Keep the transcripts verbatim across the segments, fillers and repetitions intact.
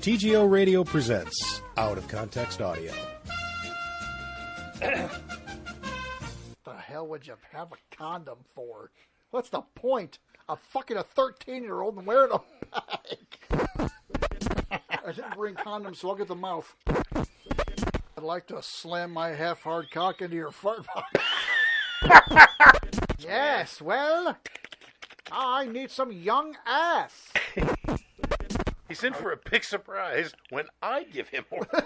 T G O Radio presents Out of Context Audio. The hell would you have a condom for? What's the point of fucking a thirteen-year-old and wearing a bag? I didn't bring condoms, so I'll get the mouth. I'd like to slam my half-hard cock into your fart box. Yes, well, I need some young ass. He's in for a big surprise when I give him orders.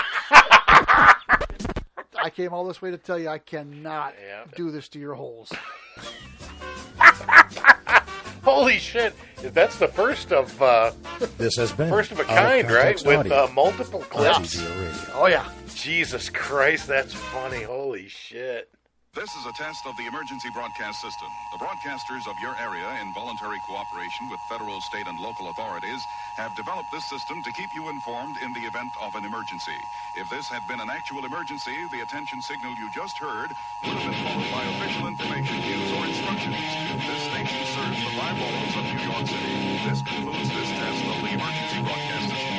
I came all this way to tell you I cannot Yeah. do this to your holes. Holy shit! That's the first of uh, This has been first of a Out kind, right? Context With Audio uh, multiple on clips. T G O Radio. Oh, yeah. Jesus Christ, that's funny. Holy shit! This is a test of the emergency broadcast system. The broadcasters of your area, in voluntary cooperation with federal, state, and local authorities, have developed this system to keep you informed in the event of an emergency. If this had been an actual emergency, the attention signal you just heard would have been followed by official information, news, or instructions. This station serves the five boroughs of New York City. This concludes this test of the emergency broadcast system.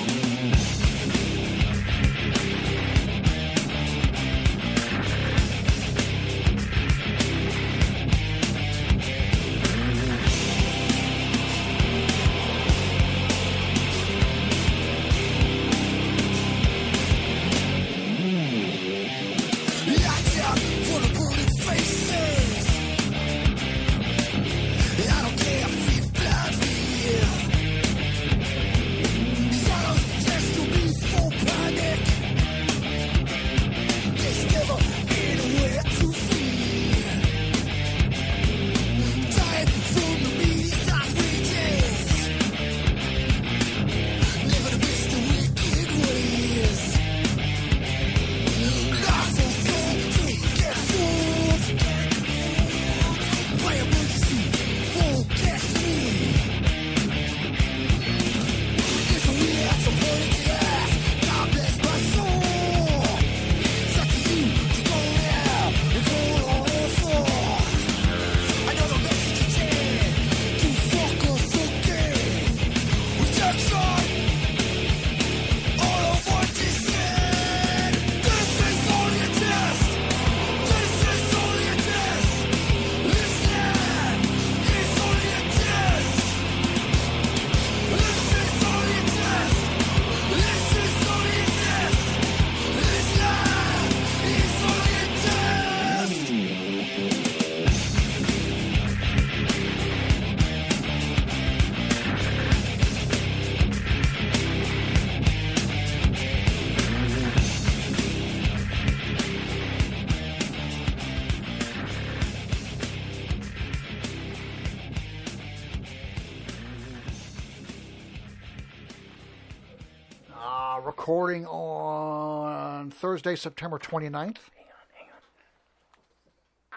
Recording on Thursday, September twenty-ninth. Hang on, hang on.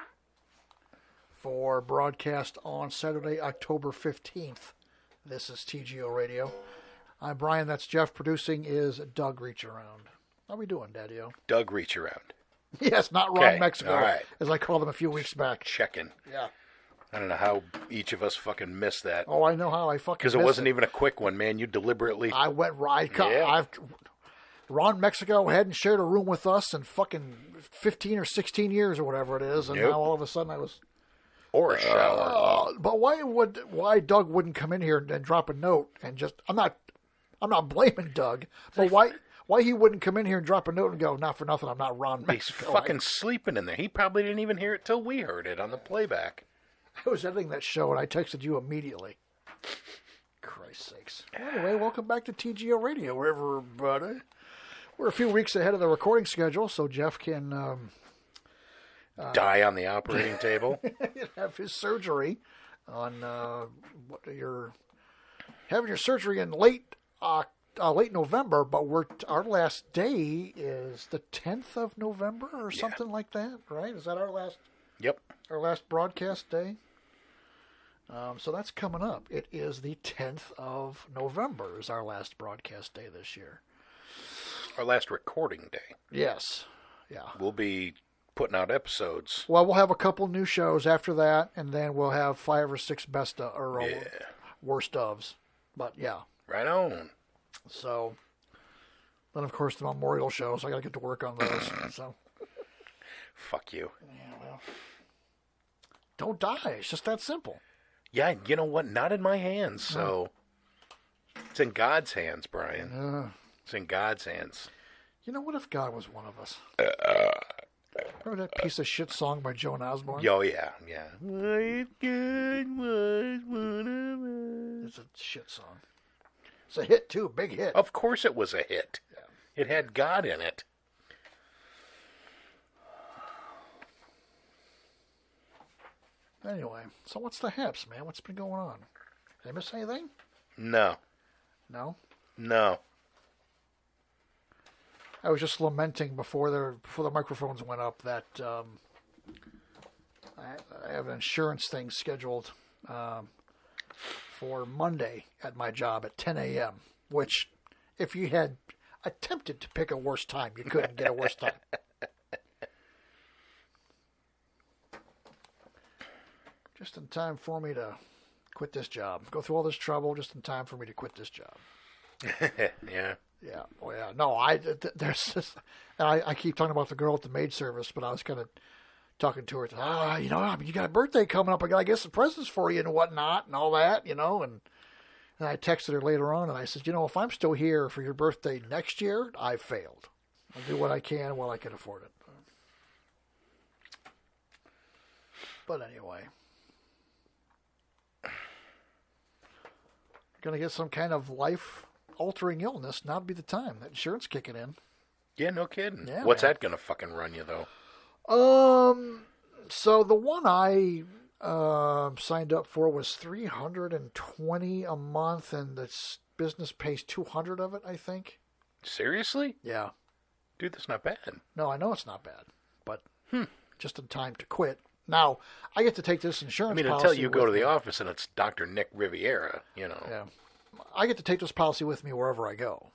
For broadcast on Saturday, October fifteenth. This is T G O Radio. I'm Brian, that's Jeff. Producing is Doug Reach Around. How we doing, Daddy-O? Doug Reach Around. Yes, not Ron Okay, Mexico, all right. as I called him a few weeks back. Checking. Yeah. I don't know how each of us fucking missed that. Oh, I know how I fucking Because it missed wasn't even a quick one, man. You deliberately... I went right. Yeah. I've Ron Mexico hadn't shared a room with us in fucking fifteen or sixteen years or whatever it is, and Nope. now all of a sudden I was. Or a shower. Uh, but why would why Doug wouldn't come in here and, and drop a note and just? I'm not, I'm not blaming Doug, but why why he wouldn't come in here and drop a note and go, not for nothing, I'm not Ron He's Mexico. fucking I, sleeping in there. He probably didn't even hear it till we heard it on the playback. I was editing that show and I texted you immediately. Christ's sakes. Anyway, welcome back to T G O Radio, everybody. We're a few weeks ahead of the recording schedule, so Jeff can um, uh, Die on the operating table. have his surgery on uh, what you're having your surgery in late uh, uh, late November, but we're our last day is the tenth of November or something yeah. like that, right? Is that our last? Yep. Our last broadcast day. Um, so that's coming up. It is the tenth of November is our last broadcast day this year. Our last recording day. Yes. Yeah. We'll be putting out episodes. Well, we'll have a couple new shows after that, and then we'll have five or six best of, or Yeah. worst ofs. But yeah. Right on. So, then of course the memorial show, so I got to get to work on those. So, Fuck you. yeah, well, don't die. It's just that simple. Yeah, you know what? Not in my hands, so... It's in God's hands, Brian. Uh, It's in God's hands. you know, what if God was one of us? Remember that piece of shit song by Joan Osborne? Oh, yeah, yeah. What if God was one of us? It's a shit song. It's a hit, too. Big hit. Of course it was a hit. It had God in it. Anyway, so what's the haps, man? What's been going on? Did I miss anything? No. No? No. I was just lamenting before the before the microphones went up that um, I, I have an insurance thing scheduled um, for Monday at my job at ten a.m., which if you had attempted to pick a worse time, you couldn't get a worse time. Just in time for me to quit this job. Go through all this trouble just in time for me to quit this job. Yeah. Yeah. Oh, yeah. No, I, th- there's this, I, I keep talking about the girl at the maid service, but I was kind of talking to her. Ah, you know, I mean, you got a birthday coming up. I got to get some presents for you and whatnot and all that, you know. And, and I texted her later on and I said, you know, if I'm still here for your birthday next year, I've failed. I'll do what I can while I can afford it. But anyway. Going to get some kind of life-altering illness, now'd be the time. That insurance kicking in. Yeah, no kidding. Yeah, What's man. that going to fucking run you, though? Um, so the one I uh, signed up for was three hundred twenty a month, and the business pays two hundred of it, I think. Seriously? Yeah. Dude, that's not bad. No, I know it's not bad, but Hmm. just in time to quit. Now, I get to take this insurance I mean, policy until you go with to the me. office and it's Doctor Nick Riviera, you know. Yeah. I get to take this policy with me wherever I go.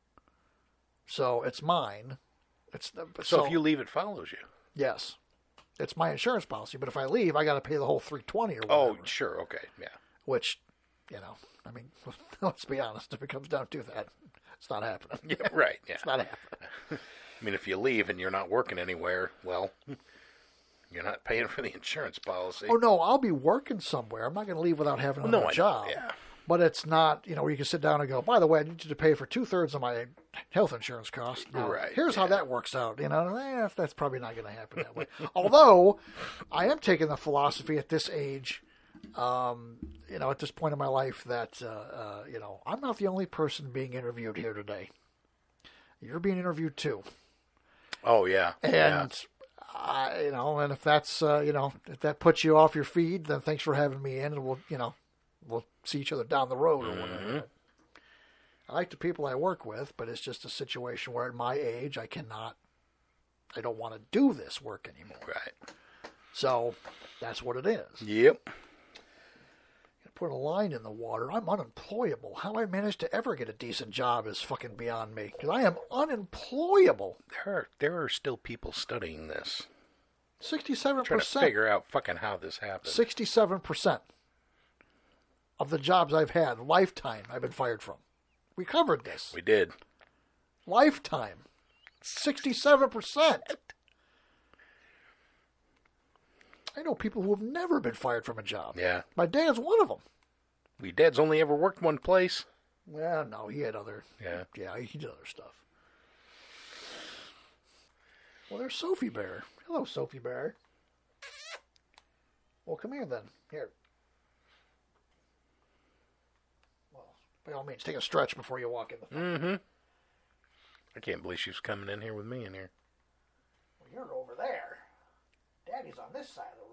So it's mine. It's the, So, so if you leave, it follows you. yes, it's my insurance policy. But if I leave, I got to pay the whole three hundred twenty or Oh, whatever. sure. Okay. Yeah. Which, you know, I mean, let's be honest. If it comes down to that, it's not happening. Yeah, right. Yeah. It's not happening. I mean, if you leave and you're not working anywhere, well, you're not paying for the insurance policy. Oh no, I'll be working somewhere. I'm not going to leave without having Well, another no, I know, job. yeah. But it's not, you know, where you can sit down and go, by the way, I need you to pay for two thirds of my health insurance costs. Now, Right, here's how yeah. that works out. You know, eh, that's probably not going to happen that way. Although, I am taking the philosophy at this age, um, you know, at this point in my life that, uh, uh, you know, I'm not the only person being interviewed here today. You're being interviewed too. Oh, yeah. And, yeah. I, you know, and if that's, uh, you know, if that puts you off your feed, then thanks for having me in, and we'll, you know, we'll see each other down the road or whatever. Mm-hmm. I like the people I work with, but it's just a situation where at my age, I cannot, I don't want to do this work anymore. Right. So that's what it is. Yep. Put a line in the water. I'm unemployable. How I managed to ever get a decent job is fucking beyond me. Because I am unemployable. There are, there are still people studying this. sixty-seven Trying to percent. figure out fucking how this happened. sixty-seven percent of the jobs I've had, lifetime, I've been fired from. We covered this. We did. Lifetime. sixty-seven percent. I know people who have never been fired from a job. Yeah. My dad's one of them. We dad's only ever worked one place. Well, no, he had other. Yeah. Yeah, he did other stuff. Well, there's Sophie Bear. Hello, Sophie Bear. Well, come here then. Here. Well, by all means, take a stretch before you walk in the front. Mm-hmm. I can't believe she's coming in here with me in here. Well, you're over there. Daddy's on this side of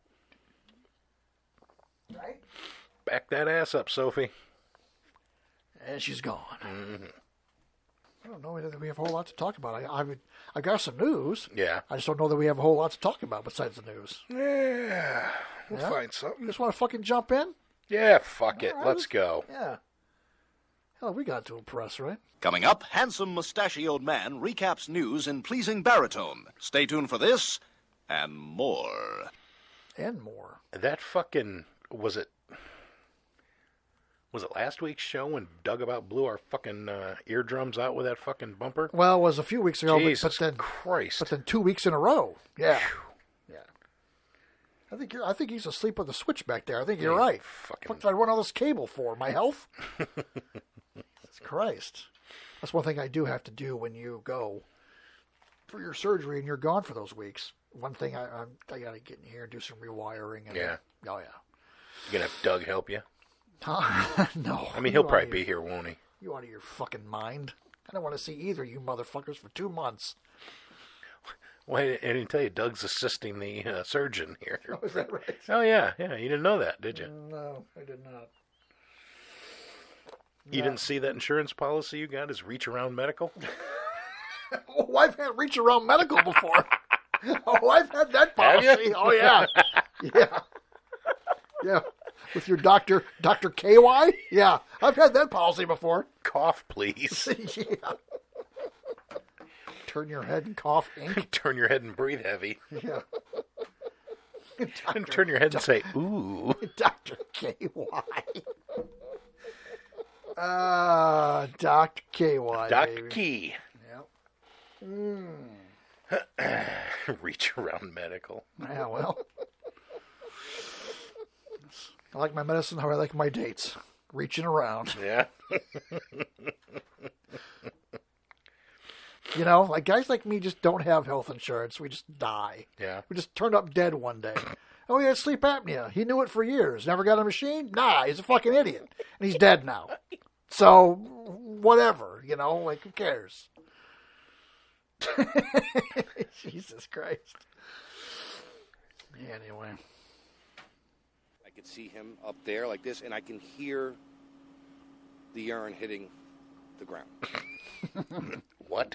the room. Right? Back that ass up, Sophie. And she's gone. Mm-hmm. I don't know that we have a whole lot to talk about. I, I've, I've got some news. Yeah. I just don't know that we have a whole lot to talk about besides the news. Yeah. We'll Yeah? find something. Just want to fucking jump in? Yeah, fuck it. All right. Let's go. Yeah. Hell, we got to impress, right? Coming up, handsome mustachioed man recaps news in pleasing baritone. Stay tuned for this and more. And more. That fucking, was it, Was it last week's show when Doug about blew our fucking uh, eardrums out with that fucking bumper? Well, it was a few weeks ago, Jesus but, but then Christ. but then two weeks in a row. Yeah, yeah. I think you're. I think he's asleep with the switch back there. I think you're Yeah, right. fucking- What did I run all this cable for? My health? Jesus Christ. That's one thing I do have to do when you go for your surgery and you're gone for those weeks. One thing I I, I got to get in here and do some rewiring. And, Yeah. Oh yeah. You gonna have Doug help you? Huh? No. I mean, he'll You probably out be of here, won't he? your- You out of your fucking mind? I don't want to see either you motherfuckers for two months. Well, I didn't tell you Doug's assisting the uh, surgeon here. Oh, is that right? Oh, yeah, yeah. You didn't know that, did you? No, I did not. You No. didn't see that insurance policy you got is Reach Around Medical? Oh, I've had reach around medical before. Oh, I've had that Have policy. you? Oh yeah, yeah, yeah. With your doctor, Doctor K Y. Yeah, I've had that policy before. Cough, please. Yeah. Turn your head and cough ink. Turn your head and breathe heavy. Yeah. And turn your head and say, ooh. Doctor K Y. Ah, uh, Doctor K Y. Doctor baby. Key. Yep. Reach Around Medical. Yeah, well. I like my medicine how I like my dates. Reaching around. Yeah. You know, like guys like me just don't have health insurance. We just die. Yeah. We just turned up dead one day. Oh, he had sleep apnea. He knew it for years. Never got a machine? Nah, he's a fucking idiot. And he's dead now. So, whatever, you know, like who cares? Jesus Christ. Anyway. I could see him up there like this, and I can hear the urine hitting the ground. What?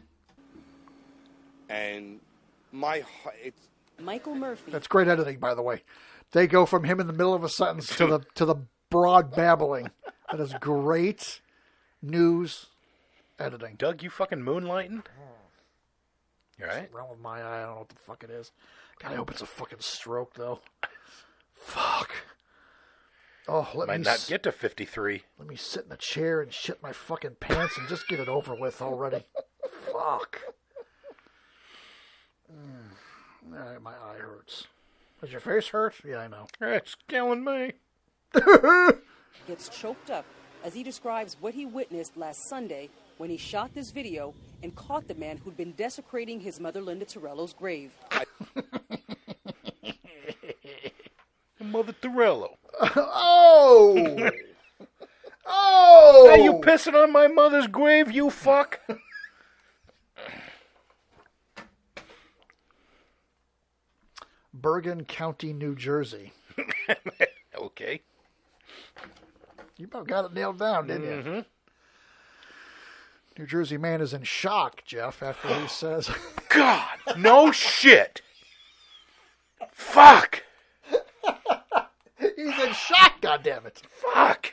And my heart, it's Michael Murphy. That's great editing, by the way. They go from him in the middle of a sentence to the to the broad babbling. That is great news editing. Doug, you fucking moonlighting? You all right? What's wrong with my eye? I don't know what the fuck it is. God, I hope it's a fucking stroke, though. Fuck. Oh, let Might me not s- get to fifty-three. let me sit in a chair and shit my fucking pants and just get it over with already. Fuck. Mm. All right, my eye hurts. Does your face hurt? Yeah, I know. It's killing me. Gets choked up as he describes what he witnessed last Sunday when he shot this video and caught the man who'd been desecrating his mother Linda Torello's grave. Mother Torello. Oh! Oh! Hey, you pissing on my mother's grave, you fuck? Bergen County, New Jersey. Okay. You about got it nailed down, didn't you? Mm-hmm. New Jersey man is in shock, Jeff, after he says... God, no shit. Fuck. He's in shock, goddammit. Fuck.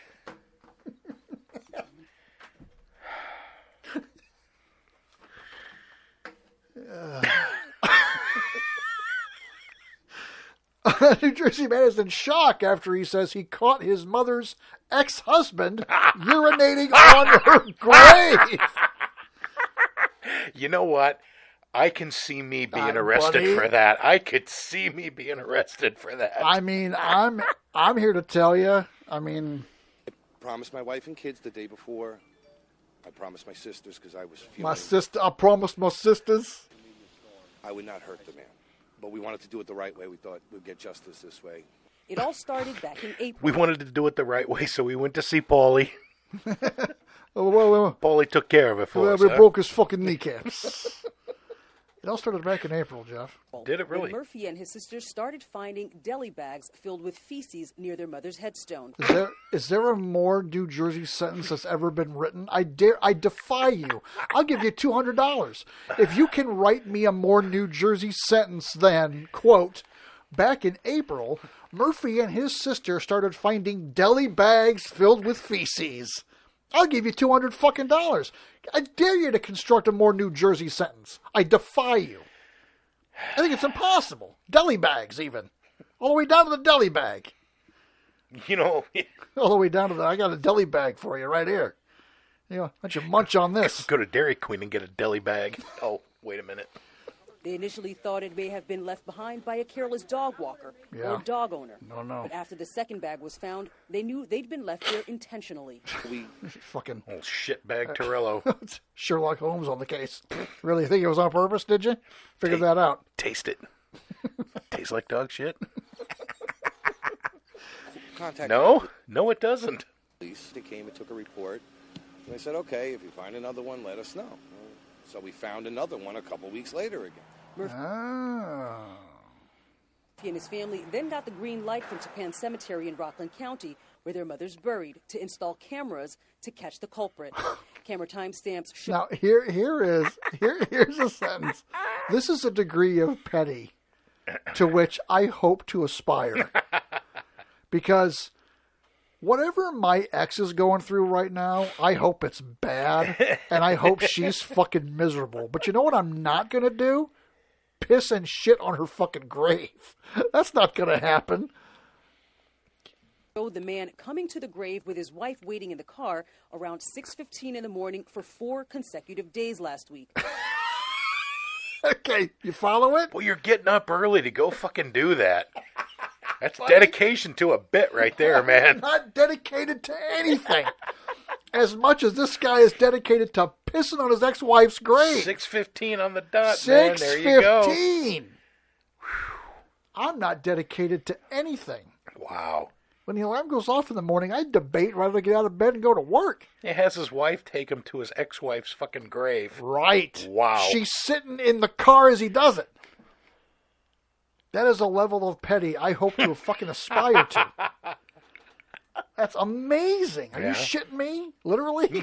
New Jersey man is in shock after he says he caught his mother's ex-husband urinating on her grave. You know what? I can see me being Uh, arrested buddy. for that. I could see me being arrested for that. I mean, I'm I'm here to tell you. I mean, promised my wife and kids the day before. I promised my sisters because I was feeling my sister. I promised my sisters. I would not hurt the man. But we wanted to do it the right way. We thought we'd get justice this way. It all started back in April. We wanted to do it the right way, so we went to see Paulie. Oh, well, well, Paulie took care of it for well, us. we huh? broke his fucking kneecaps. It all started back in April, Jeff. Did it really? When Murphy and his sisters started finding deli bags filled with feces near their mother's headstone. Is there is there a more New Jersey sentence that's ever been written? I dare, I defy you. I'll give you two hundred dollars if you can write me a more New Jersey sentence than quote. Back in April, Murphy and his sister started finding deli bags filled with feces. I'll give you two hundred fucking dollars. I dare you to construct a more New Jersey sentence. I defy you. I think it's impossible. Deli bags, even. All the way down to the deli bag. You know, all the way down to the, I got a deli bag for you right here. You know, why don't you munch on this? Go to Dairy Queen and get a deli bag. Oh, wait a minute. They initially thought it may have been left behind by a careless dog walker Yeah. or dog owner. No, no. But after the second bag was found, they knew they'd been left there intentionally. We Fucking Old shitbag Torello. Sherlock Holmes on the case. Really think it was on purpose, did you? Figured Ta- that out. Taste it. Tastes like dog shit. contacted No, no, it doesn't. the police. They came and took a report. And they said, okay, if you find another one, let us know. So we found another one a couple weeks later again. Ah. He and his family then got the green light from Tapan Cemetery in Rockland County, where their mother's buried, to install cameras to catch the culprit. Camera timestamps show. Now here, here is here, here's a sentence. This is a degree of petty to which I hope to aspire, because whatever my ex is going through right now, I hope it's bad, and I hope she's fucking miserable. But you know what I'm not gonna do? Piss and shit on her fucking grave. That's not gonna happen. Showed the man coming to the grave with his wife waiting in the car around six fifteen in the morning for four consecutive days last week. Okay, you follow it? Well, you're getting up early to go fucking do that. That's dedication to a bit right there, man. Not dedicated to anything. As much as this guy is dedicated to pissing on his ex-wife's grave. six fifteen on the dot, man. There you go. six fifteen. I'm not dedicated to anything. Wow. When the alarm goes off in the morning, I debate whether to get out of bed and go to work. He has his wife take him to his ex-wife's fucking grave. Right. Wow. She's sitting in the car as he does it. That is a level of petty I hope to fucking aspire to. That's amazing. Are Yeah. you shitting me? Literally?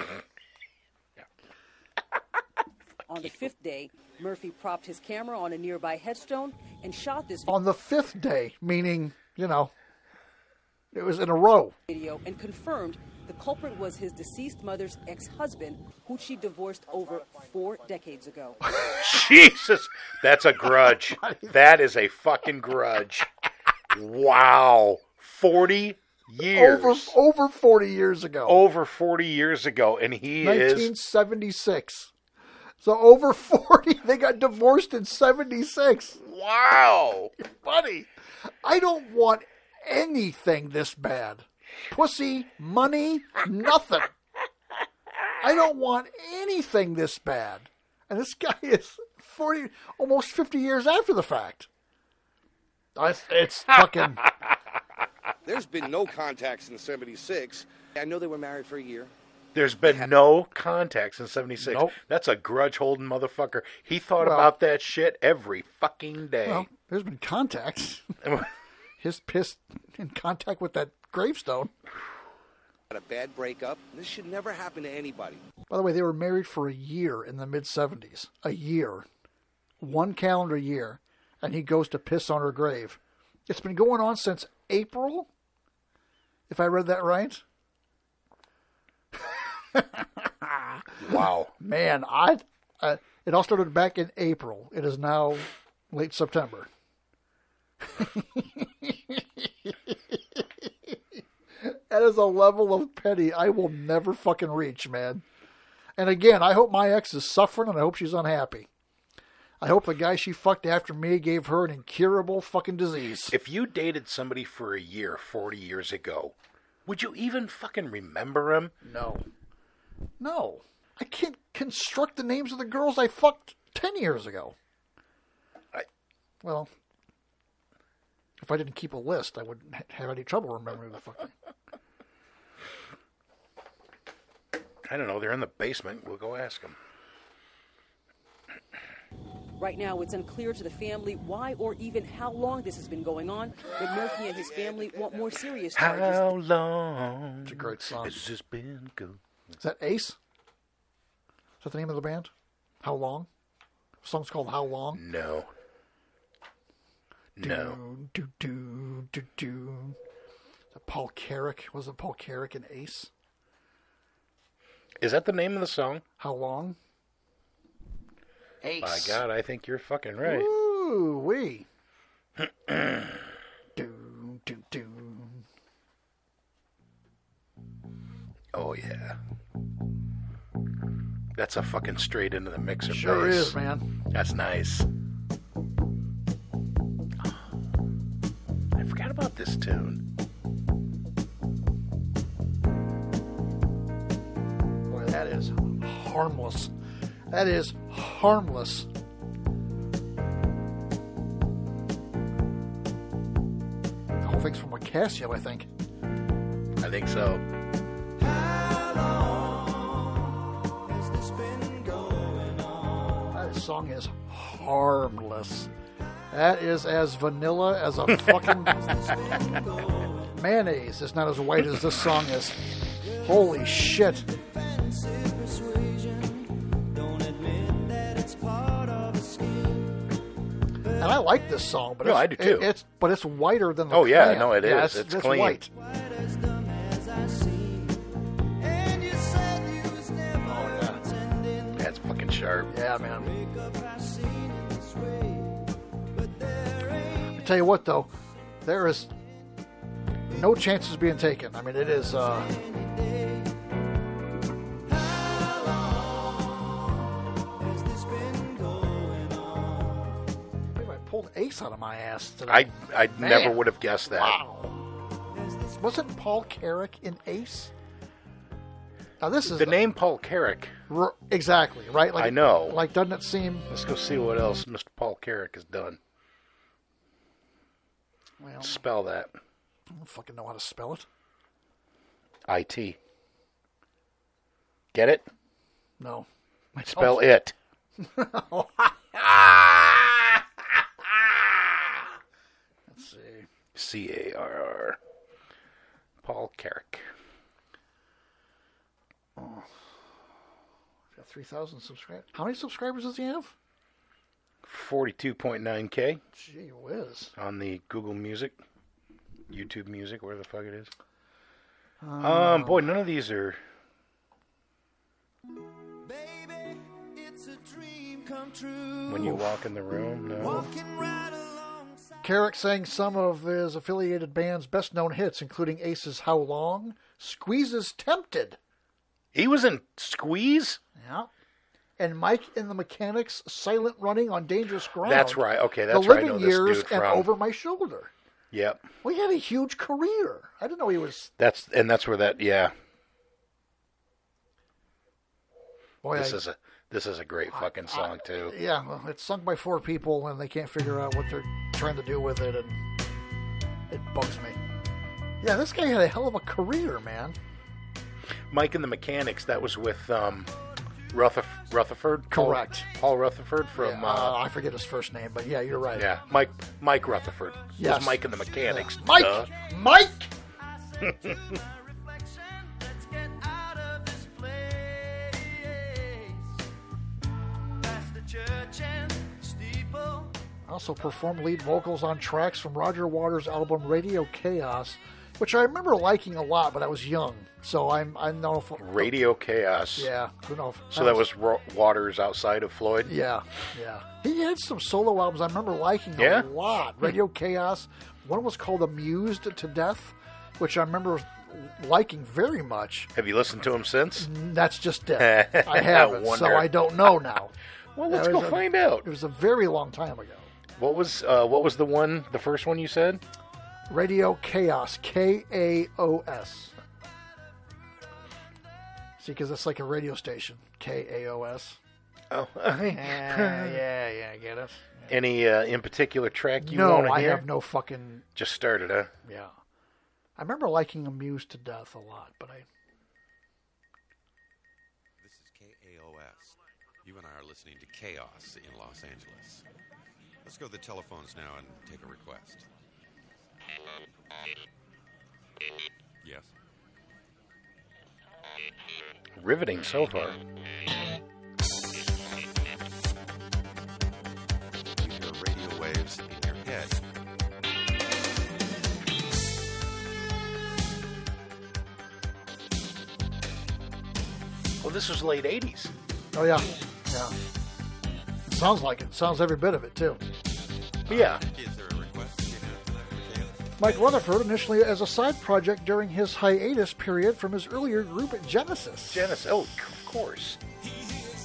On the fifth day, Murphy propped his camera on a nearby headstone and shot this On the fifth day, meaning, you know, it was in a row. video and confirmed the culprit was his deceased mother's ex-husband, who she divorced over four decades ago. Jesus. That's a grudge. That is a fucking grudge. Wow. forty years. Over over forty years ago. Over forty years ago. And he is... nineteen seventy-six. So over forty, they got divorced in seventy-six. Wow. Buddy, I don't want anything this bad. Pussy, money, nothing. I don't want anything this bad. And this guy is forty, almost fifty years after the fact. It's, it's fucking... There's been no contact since seventy-six. I know they were married for a year. There's been no contact since seventy-six. Nope. That's a grudge-holding motherfucker. He thought Well- about that shit every fucking day. Well, there's been contact. His piss in contact with that gravestone. Had a bad breakup. This should never happen to anybody. By the way, they were married for a year in the mid-seventies. A year. One calendar year. And he goes to piss on her grave. It's been going on since April, if I read that right. Wow. Man, I uh, it all started back in April. It is now late September. That is a level of petty I will never fucking reach, man. And again, I hope my ex is suffering and I hope she's unhappy. I hope the guy she fucked after me gave her an incurable fucking disease. If you dated somebody for a year forty years ago, would you even fucking remember him? No. No. I can't construct the names of the girls I fucked ten years ago. I, Well, if I didn't keep a list, I wouldn't ha- have any trouble remembering the fucking... I don't know. They're in the basement. We'll go ask them. Right now, it's unclear to the family why or even how long this has been going on, but Murphy and his family want more serious charges. How long It's a great song. has this been going? Is that Ace? Is that the name of the band? How Long? The song's called How Long? No. No. Do, do, do, do, do. Is that Paul Carrick? Wasn't Paul Carrick an Ace? Is that the name of the song? How Long? Ace. By God, I think you're fucking right. Ooh, wee. do, do, do. That's a fucking straight into the mixer Sure bass. is, man. That's nice. I forgot about this tune. Boy, that is harmless. That is harmless. The whole thing's from a Casio, I think. I think so. That song is harmless. That is as vanilla as a fucking mayonnaise. It's not as white as this song is. Holy shit. And I like this song, but No, it's, I do too. It, it's but it's whiter than the Oh, yeah, Clan. no, it yeah, is. It's, It's it's clean. white. Oh, yeah. That's fucking sharp. Yeah, man. I tell you what, though, there is no chances being taken. I mean, it is. Uh, I pulled Ace out of my ass today. I I Man. never would have guessed that. Wow. Wasn't Paul Carrick in Ace? Now this is The name Paul Carrick. R- exactly right. Like I know. Like, doesn't it seem? Let's go see what else Mister Paul Carrick has done. Well, Spell that. I don't fucking know how to spell it. I T. Get it? No. I Spell don't. it. Let's see. C A R R. Paul Carrick. Oh. He's got three thousand subscribers. How many subscribers does he have? forty-two point nine K Gee whiz. on the Google Music, YouTube Music, where the fuck it is. Um, Um, boy, none of these are. When you walk in the room, no. Carrick sang some of his affiliated band's best-known hits, including Ace's "How Long," "Squeeze's Tempted," He was in Squeeze? yeah, and Mike and the Mechanics' "Silent Running on Dangerous Ground." That's right. Okay, that's the where I Living know this Years dude and from. Over My Shoulder. Yep. Well, he had a huge career. I didn't know he was. That's and that's where that yeah. Boy, This I- is a this is a great fucking song too. Yeah, well, it's sung by four people, and they can't figure out what they're trying to do with it, and it bugs me. Yeah, this guy had a hell of a career, man. Mike and the Mechanics, that was with um, Rutherf- Rutherford? Paul- Correct. Paul, Rutherford from... Yeah, uh, uh, I forget his first name, but yeah, you're right. yeah, Mike Mike Rutherford. It Yes. was Mike and the Mechanics. Yeah. Mike! Duh. Mike! Also performed lead vocals on tracks from Roger Waters' album Radio Chaos, which I remember liking a lot, but I was young, so I'm I don't know if Radio Chaos. yeah, I don't know if So that was Ro- Waters outside of Floyd? yeah, yeah. He had some solo albums I remember liking a Yeah? lot. Radio Chaos. One was called Amused to Death, which I remember liking very much. Have you listened to him since? That's just it. I haven't, so Wonder. I don't know now. Well, let's That go was a- find out. It was a very long time ago. What was uh, what was the one, the first one you said? Radio Chaos, K A O S. See, because it's like a radio station, K A O S. Oh, Yeah, yeah, yeah, get it? any uh, in particular track you No, want to I hear? have no fucking, Just started, huh? yeah. I remember liking Amused to Death a lot, but I... This is K A O S. You and I are listening to Chaos in Los Angeles. Let's go to the telephones now and take a request. Yes. Riveting so far. You hear radio waves in your head. Well, this was late eighties. Oh, yeah, yeah. It sounds like it. Sounds every bit of it, too. Yeah. Is there a request that you have tonight for Chaos? Mike Rutherford, initially as a side project during his hiatus period from his earlier group Genesis. Genesis. Oh, of course.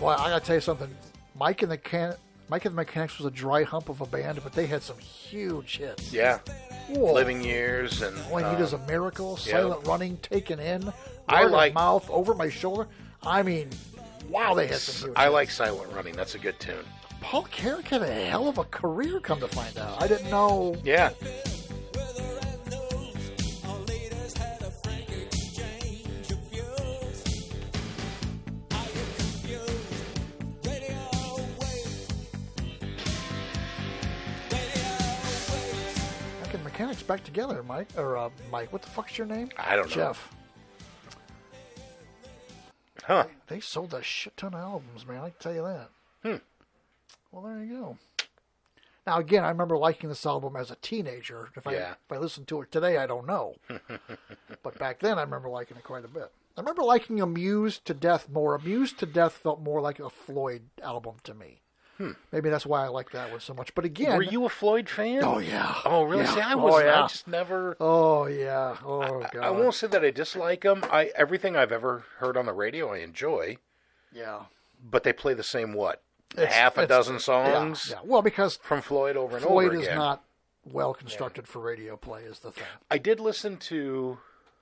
Boy, I gotta tell you something. Mike and the Can- Mike and the Mechanics was a dry hump of a band, but they had some huge hits. Yeah. Whoa. Living Years and All I Need uh, Is a Miracle, yeah. Silent Running, Taken In, I Word of like- Mouth, Over My Shoulder. I mean, wow, they had some huge I hits. like Silent Running. That's a good tune. Paul Carrick had a hell of a career, come to find out. I didn't know. Yeah. Mike and Mechanics back together, Mike. Or uh, Mike, what the fuck's your name? I don't know. Jeff. Huh. They sold a shit ton of albums, man. I can tell you that. Hmm. Well, there you go. Now, again, I remember liking this album as a teenager. If I Yeah. if I listen to it today, I don't know. But back then, I remember liking it quite a bit. I remember liking Amused to Death more. Amused to Death felt more like a Floyd album to me. Hmm. Maybe that's why I like that one so much. But again... Were you a Floyd fan? Oh, yeah. Oh, really? Yeah. See, I Oh, wasn't. yeah. I just never... Oh, yeah. Oh, God. I won't say that I dislike them. I Everything I've ever heard on the radio, I enjoy. Yeah. But they play the same, what? It's- half a it's- dozen yeah, songs? Yeah, Well, because from Floyd over and Floyd over is again. not well constructed for radio play, is the thing. I did listen to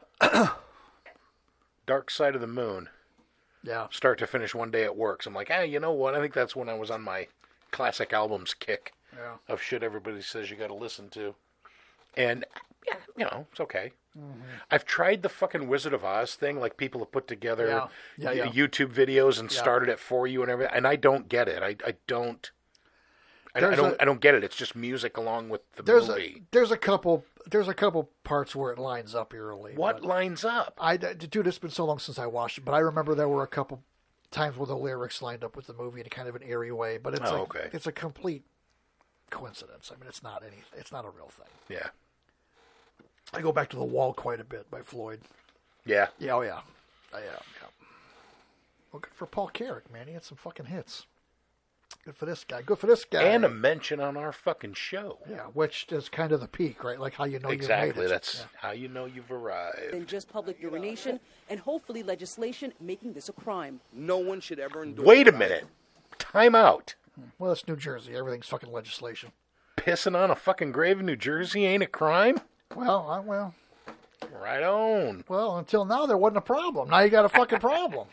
Dark Side of the Moon. Yeah. Start to finish one day at work. So I'm like, hey, you know what? I think that's when I was on my classic albums kick Yeah. of shit everybody says you got to listen to. And, yeah, you know, it's okay. Mm-hmm. I've tried the fucking Wizard of Oz thing, like people have put together Yeah. Yeah, yeah. YouTube videos and Yeah. started it for you and everything, and I don't get it. I, I don't. I, I There's don't. a- I don't get it. It's just music along with the There's movie. a there's a couple there's a couple parts where it lines up eerily. What but lines up? I dude, it's been so long since I watched it, but I remember there were a couple times where the lyrics lined up with the movie in kind of an eerie way. But it's Oh, like, okay. it's a complete coincidence. I mean, it's not any. It's not a real thing. Yeah. I go back to The Wall quite a bit by Floyd. Yeah. Yeah, oh yeah, oh, yeah, yeah. Well, good for Paul Carrick, man. He had some fucking hits. Good for this guy. Good for this guy. And a mention on our fucking show. Yeah, which is kind of the peak, right? Like how you know you made Exactly. it. That's Yeah. how you know you've arrived. Than just public urination and hopefully legislation making this a crime. No one should ever endorse. Wait a that. minute. Time out. Well, it's New Jersey. Everything's fucking legislation. Pissing on a fucking grave in New Jersey ain't a crime? Well, I, well, Right on. well. Until now, there wasn't a problem. Now you got a fucking problem.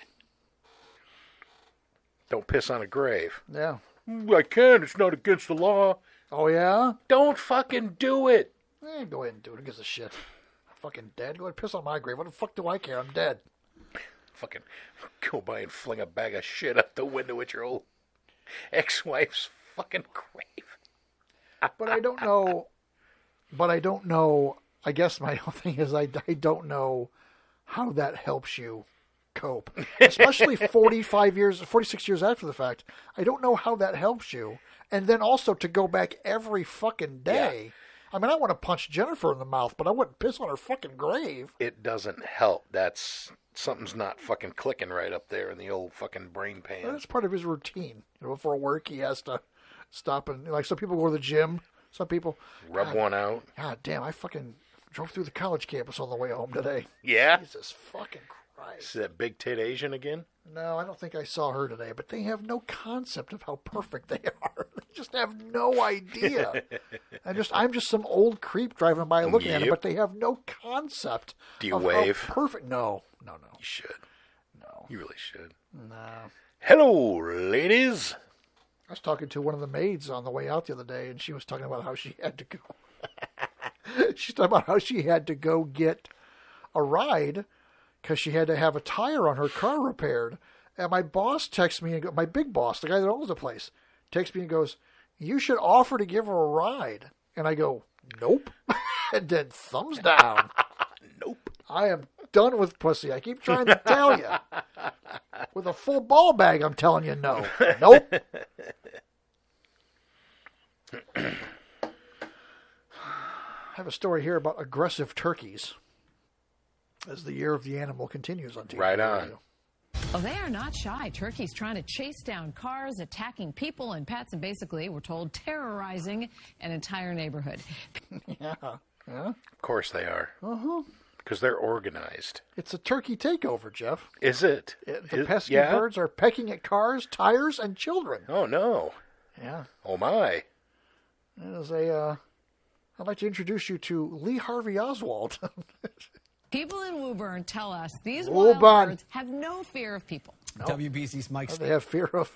Don't piss on a grave. Yeah. I can. It's not against the law. Oh yeah. Don't fucking do it. Eh, go ahead and do it. Who gives a shit? I'm fucking dead. Go ahead and piss on my grave. What the fuck do I care? I'm dead. Fucking go by and fling a bag of shit out the window at your old ex-wife's fucking grave. But I don't know. But I don't know. I guess my whole thing is I, I don't know how that helps you cope, especially forty-five years, forty-six years after the fact. I don't know how that helps you, and then also to go back every fucking day. I mean, I want to punch Jennifer in the mouth, but I wouldn't piss on her fucking grave. It doesn't help. That's something's not fucking clicking right up there in the old fucking brain pan. That's part of his routine. You know, for work, he has to stop and like some people go to the gym. Some people Rub God, one out. God damn! I fucking drove through the college campus on the way home today. Yeah. Jesus fucking Christ! Is that big tit Asian again? No, I don't think I saw her today. But they have no concept of how perfect they are. They just have no idea. I just, I'm just some old creep driving by looking at them, Yep. but they have no concept. Do you of wave? How perfect? No, no, no. You should. No. You really should. No. Hello, ladies. I was talking to one of the maids on the way out the other day, and she was talking about how she had to go. She's talking about how she had to go get a ride because she had to have a tire on her car repaired. And my boss texts me, and go, my big boss, the guy that owns the place, texts me and goes, "You should offer to give her a ride." And I go, "Nope." And then thumbs down. Nope. I am done with pussy. I keep trying to tell you. With a full ball bag, I'm telling you no. Nope. I have a story here about aggressive turkeys as the year of the animal continues on T V. Right on. Radio. Well, they are not shy. Turkeys trying to chase down cars, attacking people and pets, and basically, we're told, terrorizing an entire neighborhood. Yeah. Yeah. Of course they are. Uh-huh. Because they're organized. It's a turkey takeover, Jeff. Is it? it the Is, pesky yeah? birds are pecking at cars, tires, and children. Oh, no. Yeah. Oh, my. It is a, uh, I'd like to introduce you to Lee Harvey Oswald. People in Woburn tell us these Woburn. wild birds have no fear of people. No. W B C's Mike. Oh, they have fear of.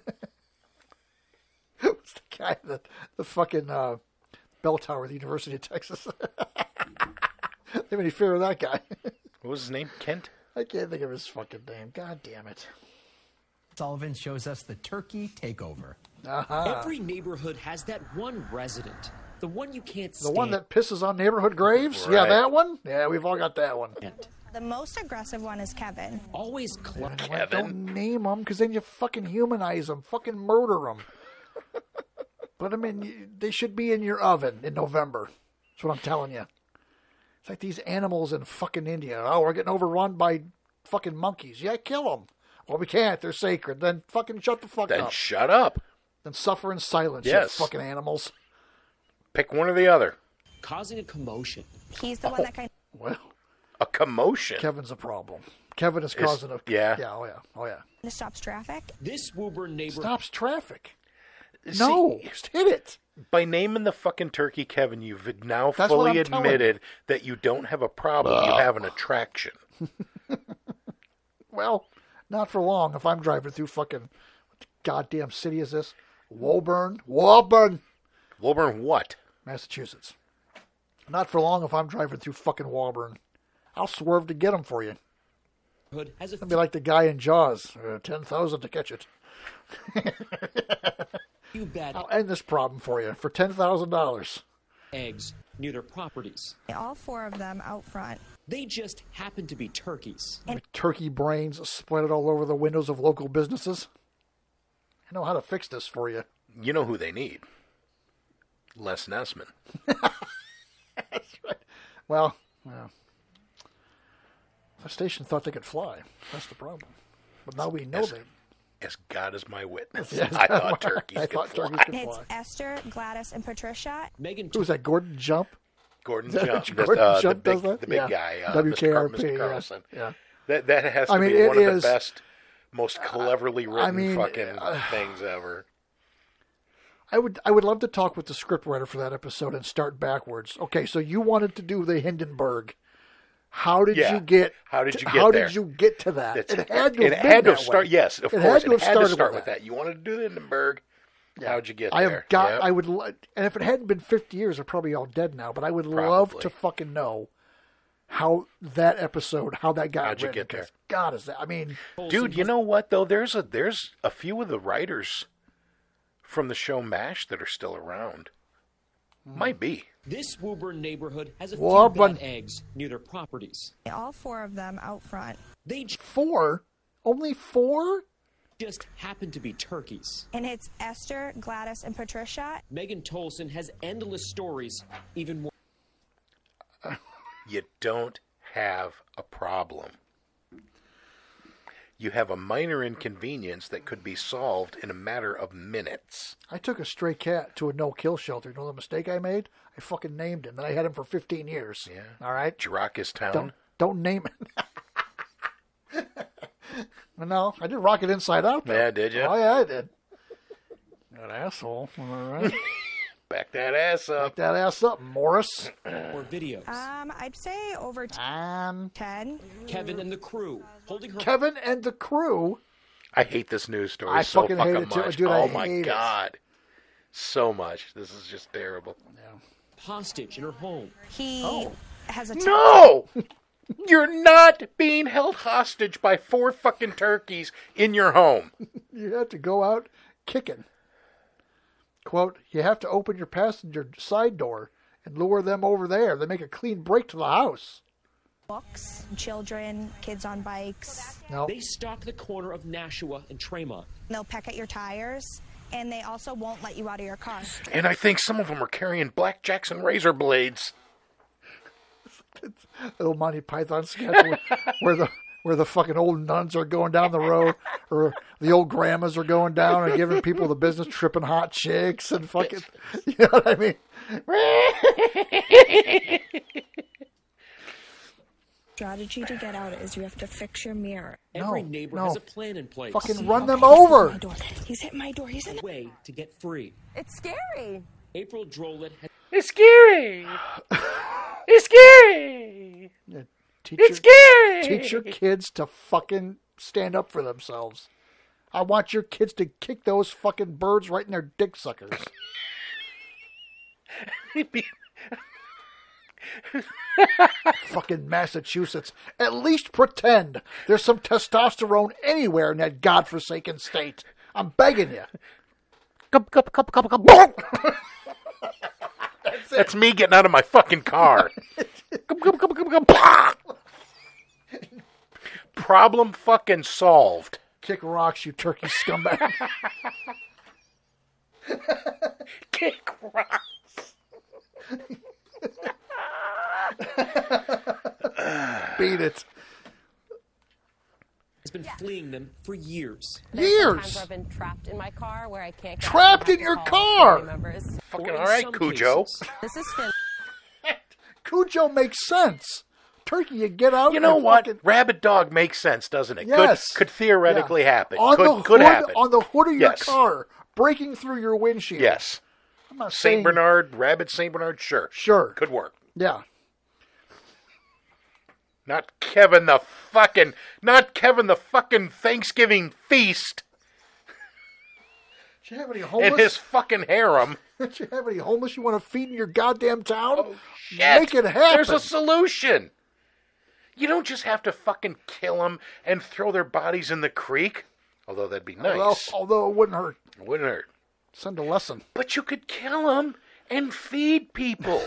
What's the guy that the fucking uh, bell tower at the University of Texas? They have any fear of that guy? What was his name? Kent? I can't think of his fucking name. God damn it! Sullivan shows us the turkey takeover. Uh-huh. Every neighborhood has that one resident, the one you can't The stand. one that pisses on neighborhood graves? Right. Yeah, that one? Yeah, we've all got that one. The most aggressive one is Kevin. Always cl- You know what? Don't name them, because then you fucking humanize them, fucking murder them. Put them in, you- they should be in your oven in November. That's what I'm telling you. It's like these animals in fucking India. Oh, we're getting overrun by fucking monkeys. Yeah, kill them. Well, we can't. They're sacred. Then fucking shut the fuck Then up. shut up. Then suffer in silence, Yes. you fucking animals. Pick one or the other. causing a commotion. He's the one that kind Well, A commotion. Kevin's a problem. Kevin is Is- causing a... yeah. Yeah, oh yeah, oh yeah. of stops traffic. This Woburn neighborhood Stops traffic. See, No, just hit it. By naming the fucking turkey, Kevin, you've now That's what fully I'm telling admitted that you don't have a problem. You have an attraction. Well, not for long. If I'm driving through fucking... What the goddamn city is this? Woburn? Woburn! Woburn what? Massachusetts. Not for long if I'm driving through fucking Woburn. I'll swerve to get them for you. has a I'll be like the guy in Jaws. Uh, ten thousand to catch it. few bad I'll end this problem for you for ten thousand dollars. eggs near their properties. All four of them out front. They just happen to be turkeys. Turkey brains splattered all over the windows of local businesses. I know how to fix this for you. You know who they need? Les Nessman. That's right. Well, well, the station thought they could fly. That's the problem. But now we know As, they. as God is my witness, Yes, I thought turkeys I could thought fly. turkeys could It's fly. Esther, Gladys, and Patricia. Megan Who's that? Gordon Jump? Gordon Is that Jump, what the, Gordon uh, Jump the does big, that? the big Yeah. guy, uh, W K R P, Mister yeah. Carlson. Yeah. That that has to I mean, be it one of is- the best, most cleverly written I mean, fucking uh, things ever. I would I would love to talk with the scriptwriter for that episode and start backwards. Okay, so you wanted to do the Hindenburg. How did Yeah. you get? How did to- you get How there? did you get to that? It's- it had to have it been had to that have start. way. Yes, of it course, had to have it had to started start with with that. You wanted to do the Hindenburg. How'd you get I there? have got. Yep. I would. lo- And if it hadn't been fifty years, they're probably all dead now. But I would love Probably. to fucking know how that episode, how that got How'd you written. get there? 'cause God, is that? I mean, Dude, you know what though? There's a there's a few of the writers from the show MASH that are still around. Might be. This Woburn neighborhood has a Woburn. few bad eggs near their properties. All four of them out front. They j- four, only four. just happen to be turkeys. And it's Esther, Gladys, and Patricia. Megan Tolson has endless stories, even more. You don't have a problem. You have a minor inconvenience that could be solved in a matter of minutes. I took a stray cat to a no-kill shelter. You know the mistake I made? I fucking named him, and I had him for fifteen years. Yeah. All right. Jiracus Town. Don't don't name it. No, I did Rocket Inside Out. Though. Yeah, did you? Oh yeah, I did. That asshole. All right. Back that ass up. Back that ass up, Morris. Or videos. Um, I'd say over t- Um, ten. Kevin and the crew holding her. Kevin and the crew. I hate this news story I so fucking fucking, hate it too. much. Dude, I oh my hate it. god. So much. This is just terrible. hostage in her home. He Oh. has a No! You're not being held hostage by four fucking turkeys in your home. You have to go out kicking. Quote, you have to open your passenger side door and lure them over there. They make a clean break to the house. books, children, kids on bikes. No. They stalk the corner of Nashua and Tremont. They'll peck at your tires, and they also won't let you out of your car. And I think some of them are carrying Black Jackson razor blades. Little Monty Python sketch where, where the where the fucking old nuns are going down the road, or the old grandmas are going down and giving people the business, tripping hot chicks and fucking, you know what I mean? Strategy to get out is you have to fix your mirror. Every No, neighbor no. has a plan in place. Fucking run them Okay, he's over. hitting my door. He's hitting my door. He's in A way to get free. It's scary. April Drolet has It's scary. It's scary. Yeah, teach It's your, scary. Teach your kids to fucking stand up for themselves. I want your kids to kick those fucking birds right in their dick suckers. Fucking Massachusetts. At least pretend there's some testosterone anywhere in that godforsaken state. I'm begging you. Cup, cup, cup, cup, cup. That's, That's me getting out of my fucking car. Cup, cup, cup, cup, cup. Problem fucking solved. Kick rocks, you turkey scumbag. Kick rocks. Beat it. has been fleeing them for years. Years. I've been trapped in my car where I can't get Trapped in your car. Fucking all right, Cujo. This is Finn. Cujo makes sense. Turkey, you get out. You know and what? fucking- Rabid dog makes sense, doesn't it? Yes. Could, could theoretically Yeah. happen. On could the could hood, happen. on the hood of your Yes. car, breaking through your windshield. Yes. I'm not Saint saying- Bernard, Rabid Saint Bernard, sure. Sure. Could work. Yeah. Not Kevin the fucking, not Kevin the fucking Thanksgiving feast Do you have any homeless? and his fucking harem. Do you have any homeless you want to feed in your goddamn town? Oh, shit. Make it happen. There's a solution. You don't just have to fucking kill them and throw their bodies in the creek. Although that'd be nice. Although, although it wouldn't hurt. It wouldn't hurt. Send a lesson. But you could kill them and feed people.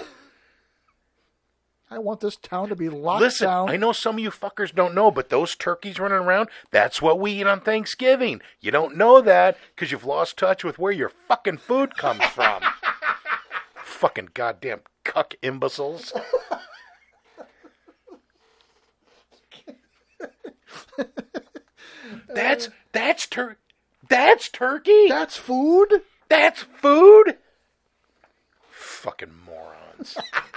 I want this town to be locked Listen, down. I know some of you fuckers don't know, but those turkeys running around, that's what we eat on Thanksgiving. You don't know that because you've lost touch with where your fucking food comes from. Fucking goddamn cuck imbeciles. That's that's tur that's turkey. That's food. That's food. Fucking morons.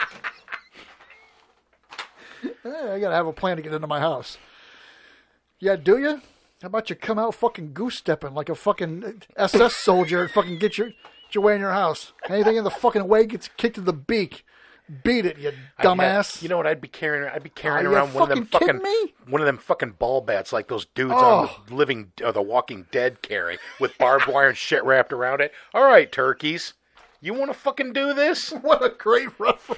Hey, I gotta have a plan to get into my house. Yeah, do you? How about you come out fucking goose stepping like a fucking S S soldier and fucking get your get your way in your house? Anything in the fucking way gets kicked in the beak. Beat it, you I'd have- dumbass. you know what I'd be carrying? I'd be carrying Are you around one of them fucking fucking kidding me? one of them fucking ball bats like those dudes Oh. on the Living or the Walking Dead carry with barbed wire and shit wrapped around it. All right, turkeys, you want to fucking do this? What a great reference.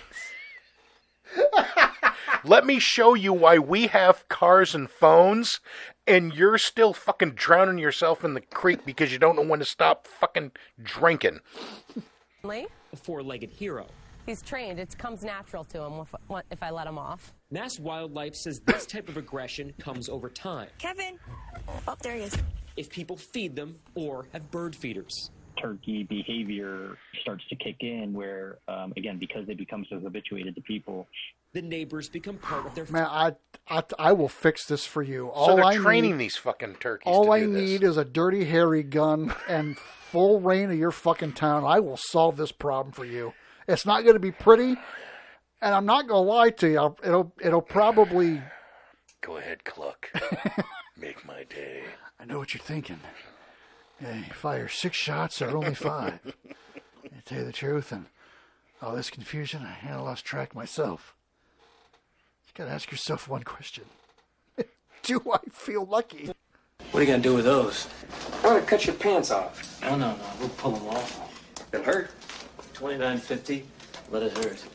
Let me show you why we have cars and phones, and you're still fucking drowning yourself in the creek because you don't know when to stop fucking drinking. A four-legged hero. He's trained. It comes natural to him if, if I let him off. Mass Wildlife says this type of aggression comes over time. Kevin. Oh, there he is. If people feed them or have bird feeders. Turkey behavior starts to kick in where, um, again, because they become so habituated to people. The neighbors become part of their... Man, I, I, I will fix this for you. All so they're I training need, these fucking turkeys All to I do this. need is a dirty, hairy gun and full reign of your fucking town. I will solve this problem for you. It's not going to be pretty, and I'm not going to lie to you. I'll- It'll, it'll probably... Go ahead, Cluck. Make my day. I know what you're thinking. Yeah, you fire six shots or only five. I tell you the truth, and all this confusion, I kind of lost track myself. You got to ask yourself one question. Do I feel lucky? What are you gonna do with those? I'm gonna cut your pants off. No, no, no. We'll pull them off. It'll hurt. twenty-nine fifty. Let it hurt.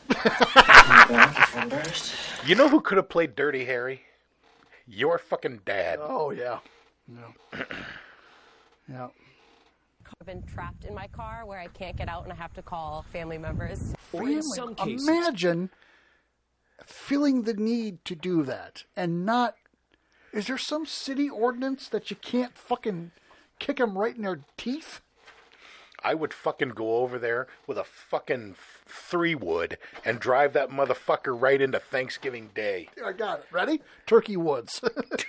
You know who could have played Dirty Harry? Your fucking dad. Oh, yeah. Yeah. Yeah. I've been trapped in my car where I can't get out and I have to call family members. Family- Imagine feeling the need to do that and not... Is there some city ordinance that you can't fucking kick them right in their teeth? I would fucking go over there with a fucking three wood and drive that motherfucker right into Thanksgiving Day. I got it. Ready? Turkey Woods.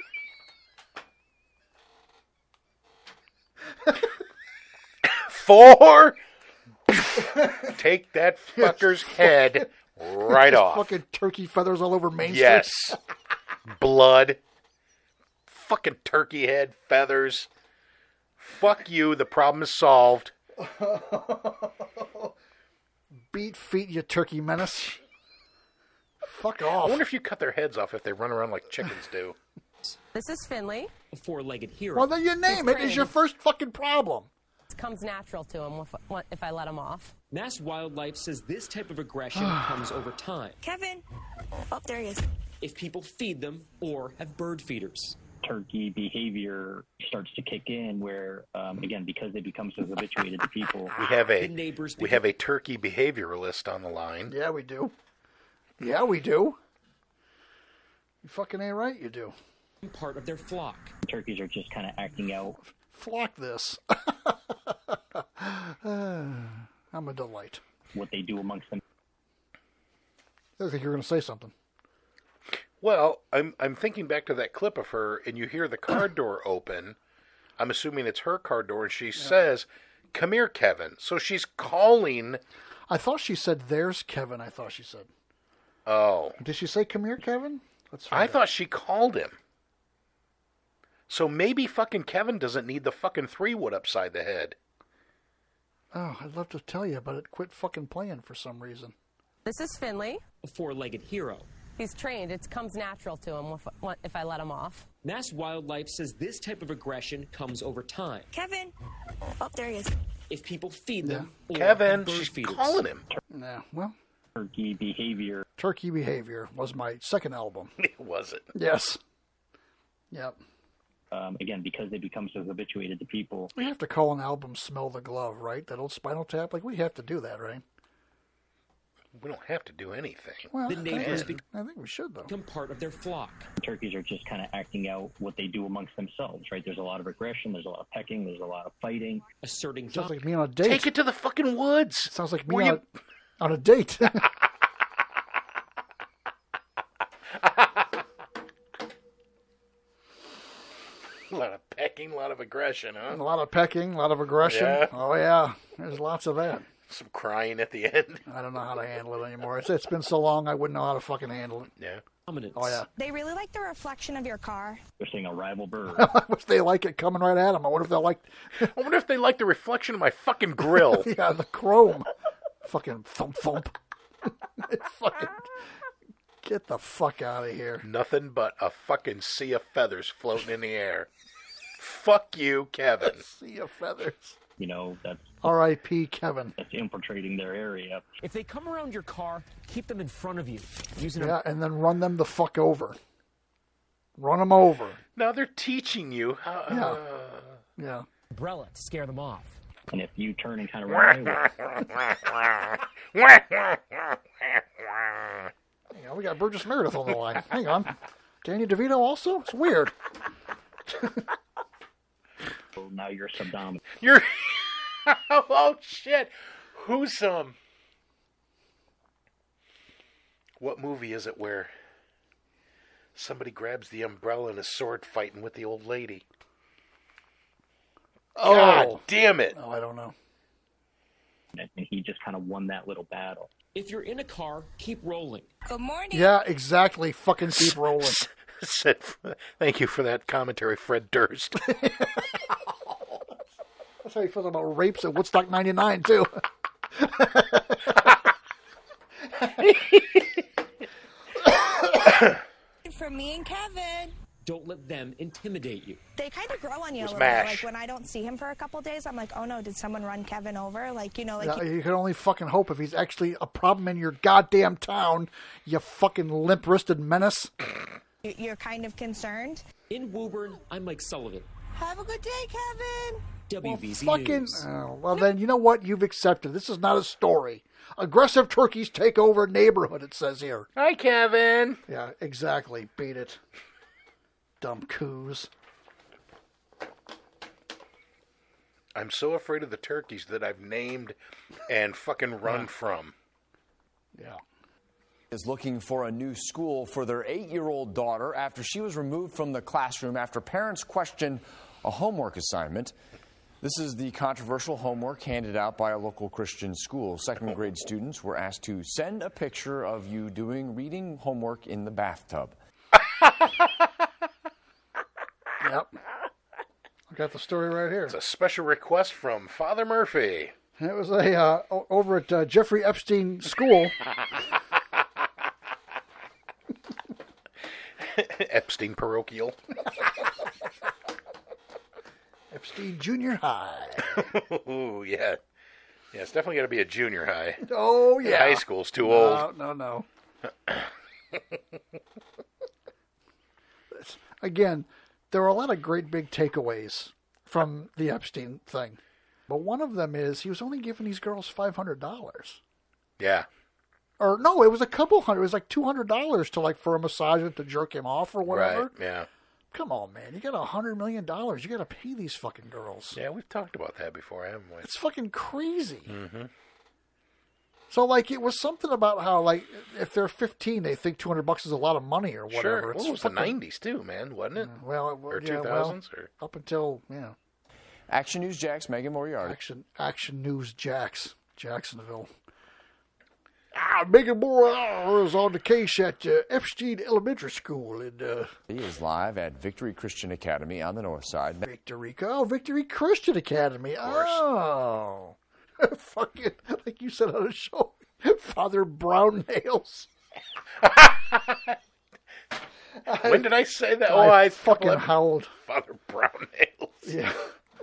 Four. Take that fucker's head right Just off. Fucking turkey feathers all over Main Yes. Street. blood, fucking turkey head, feathers. Fuck you, the problem is solved. Beat feet, you turkey menace. Fuck off. I wonder if you cut their heads off if they run around like chickens do. This is Finley. A four-legged hero. Well, then you name it. Is your first fucking problem. It comes natural to him if, if I let him off. Mass Wildlife says this type of aggression comes over time. Kevin. Oh, there he is. If people feed them or have bird feeders. Turkey behavior starts to kick in where, um, again, because they become so habituated to people. We have a The neighbors we have a turkey behavioralist on the line. Yeah, we do. Yeah, we do. You fucking ain't right, you do. Part of their flock. Turkeys are just kind of acting out. Flock this. I'm a delight. What they do amongst them. I think you're going to say something. Well, I'm I'm thinking back to that clip of her, and you hear the car door open. I'm assuming it's her car door, and she yeah. says, "Come here, Kevin." So she's calling. I thought she said, "There's Kevin." I thought she said. Oh. Did she say, "Come here, Kevin"? Let's find I out. thought she called him. So maybe fucking Kevin doesn't need the fucking three wood upside the head. Oh, I'd love to tell you, but it quit fucking playing for some reason. This is Finley. A four-legged hero. He's trained. It comes natural to him if, if I let him off. Mass Wildlife says this type of aggression comes over time. Kevin. Oh, there he is. If people feed them. Yeah. Or Kevin, bird she's feeders. calling him. Yeah, well. Turkey behavior. Turkey Behavior was my second album. Was it? Yes. Yep. Um, again, because they become so habituated to people. We have to call an album Smell the Glove, right? That old Spinal Tap? Like, we have to do that, right? We don't have to do anything. Well, The neighbors I, think, I think we should, though. become part of their flock. Turkeys are just kind of acting out what they do amongst themselves, right? There's a lot of aggression, there's a lot of pecking, there's a lot of fighting. Asserting Sounds like me on a date. Take it to the fucking woods. Sounds like me Were on, you... a, on a date. A lot of pecking, a lot of aggression, huh? A lot of pecking, a lot of aggression. Yeah. Oh, yeah. There's lots of that. Some crying at the end. I don't know how to handle it anymore. It's, it's been so long, I wouldn't know how to fucking handle it. Yeah. Oh, yeah. They really like the reflection of your car. They're seeing a rival bird. I wish they like it coming right at them. I wonder if they like... I wonder if they like the reflection of my fucking grill. Yeah, the chrome. Fucking thump thump. Fucking... Get the fuck out of here. Nothing but a fucking sea of feathers floating in the air. Fuck you, Kevin. Sea of feathers. You know, that's... R I P Kevin. That's infiltrating their area. If they come around your car, keep them in front of you. Using Yeah, a... and then run them the fuck over. Run them over. Now they're teaching you how... Yeah. Uh... Yeah. umbrella to scare them off. And if you turn and kind of run away... Hang on, we got Burgess Meredith on the line. Hang on. Danny DeVito also? It's weird. So now you're subdominant. You're... oh, shit. Who's, um... What movie is it where somebody grabs the umbrella and is sword fighting with the old lady? Oh. God damn it. Oh, I don't know. And he just kind of won that little battle. If you're in a car, keep rolling. Good morning. Yeah, exactly. Fucking keep rolling. Said, thank you for that commentary, Fred Durst. That's how he feels about rapes at Woodstock ninety-nine, too. For me and Kevin. Don't let them intimidate you. They kind of grow on you a Was little mash. bit. Like when I don't see him for a couple days, I'm like, oh no, did someone run Kevin over? Like, you know, like Yeah, he- you can only fucking hope if he's actually a problem in your goddamn town, you fucking limp-wristed menace. you- you're kind of concerned. In Woburn, I'm Mike Sullivan. Have a good day, Kevin. W B Z Fucking. News. Oh, well, then, you know what? You've accepted. This is not a story. Aggressive turkeys take over neighborhood, it says here. Hi, Kevin. Yeah, exactly. Beat it. Dumb coos. I'm so afraid of the turkeys that I've named and fucking run from. Yeah. Is looking for a new school for their eight-year-old daughter after she was removed from the classroom after parents questioned a homework assignment. This is the controversial homework handed out by a local Christian school. Second grade students were asked to send a picture of you doing reading homework in the bathtub. Yep. I got the story right here. It's a special request from Father Murphy. It was a uh, o- over at uh, Jeffrey Epstein School. Epstein Parochial. Epstein Junior High. Ooh, yeah. Yeah, it's definitely got to be a junior high. Oh, yeah. High school's too no, old. No, no, Again, there are a lot of great big takeaways from the Epstein thing. But one of them is he was only giving these girls five hundred dollars. Yeah. Or, no, it was a couple hundred. It was like two hundred dollars to, like, for a massage to jerk him off or whatever. Right, yeah. Come on, man. You got one hundred million dollars. You got to pay these fucking girls. Yeah, we've talked about that before, haven't we? It's fucking crazy. Mm-hmm. So, like, it was something about how, like, if they're fifteen, they think two hundred bucks is a lot of money or whatever. Sure. It's well, it was fucking, the nineties, too, man, wasn't it? Well, it, or yeah, two thousands? well, or... up until, yeah. Action News Jax, Megan Moriarty. Action, Action News Jax, Jacksonville. Ah, Megan Moriarty is on the case at uh, Epstein Elementary School. In, uh, He is live at Victory Christian Academy on the north side. Victory, oh, Victory Christian Academy. Oh. Fucking, like you said on a show, Father Brown Nails. When did I say that? I oh, I fucking howled. Father Brown Nails. Yeah.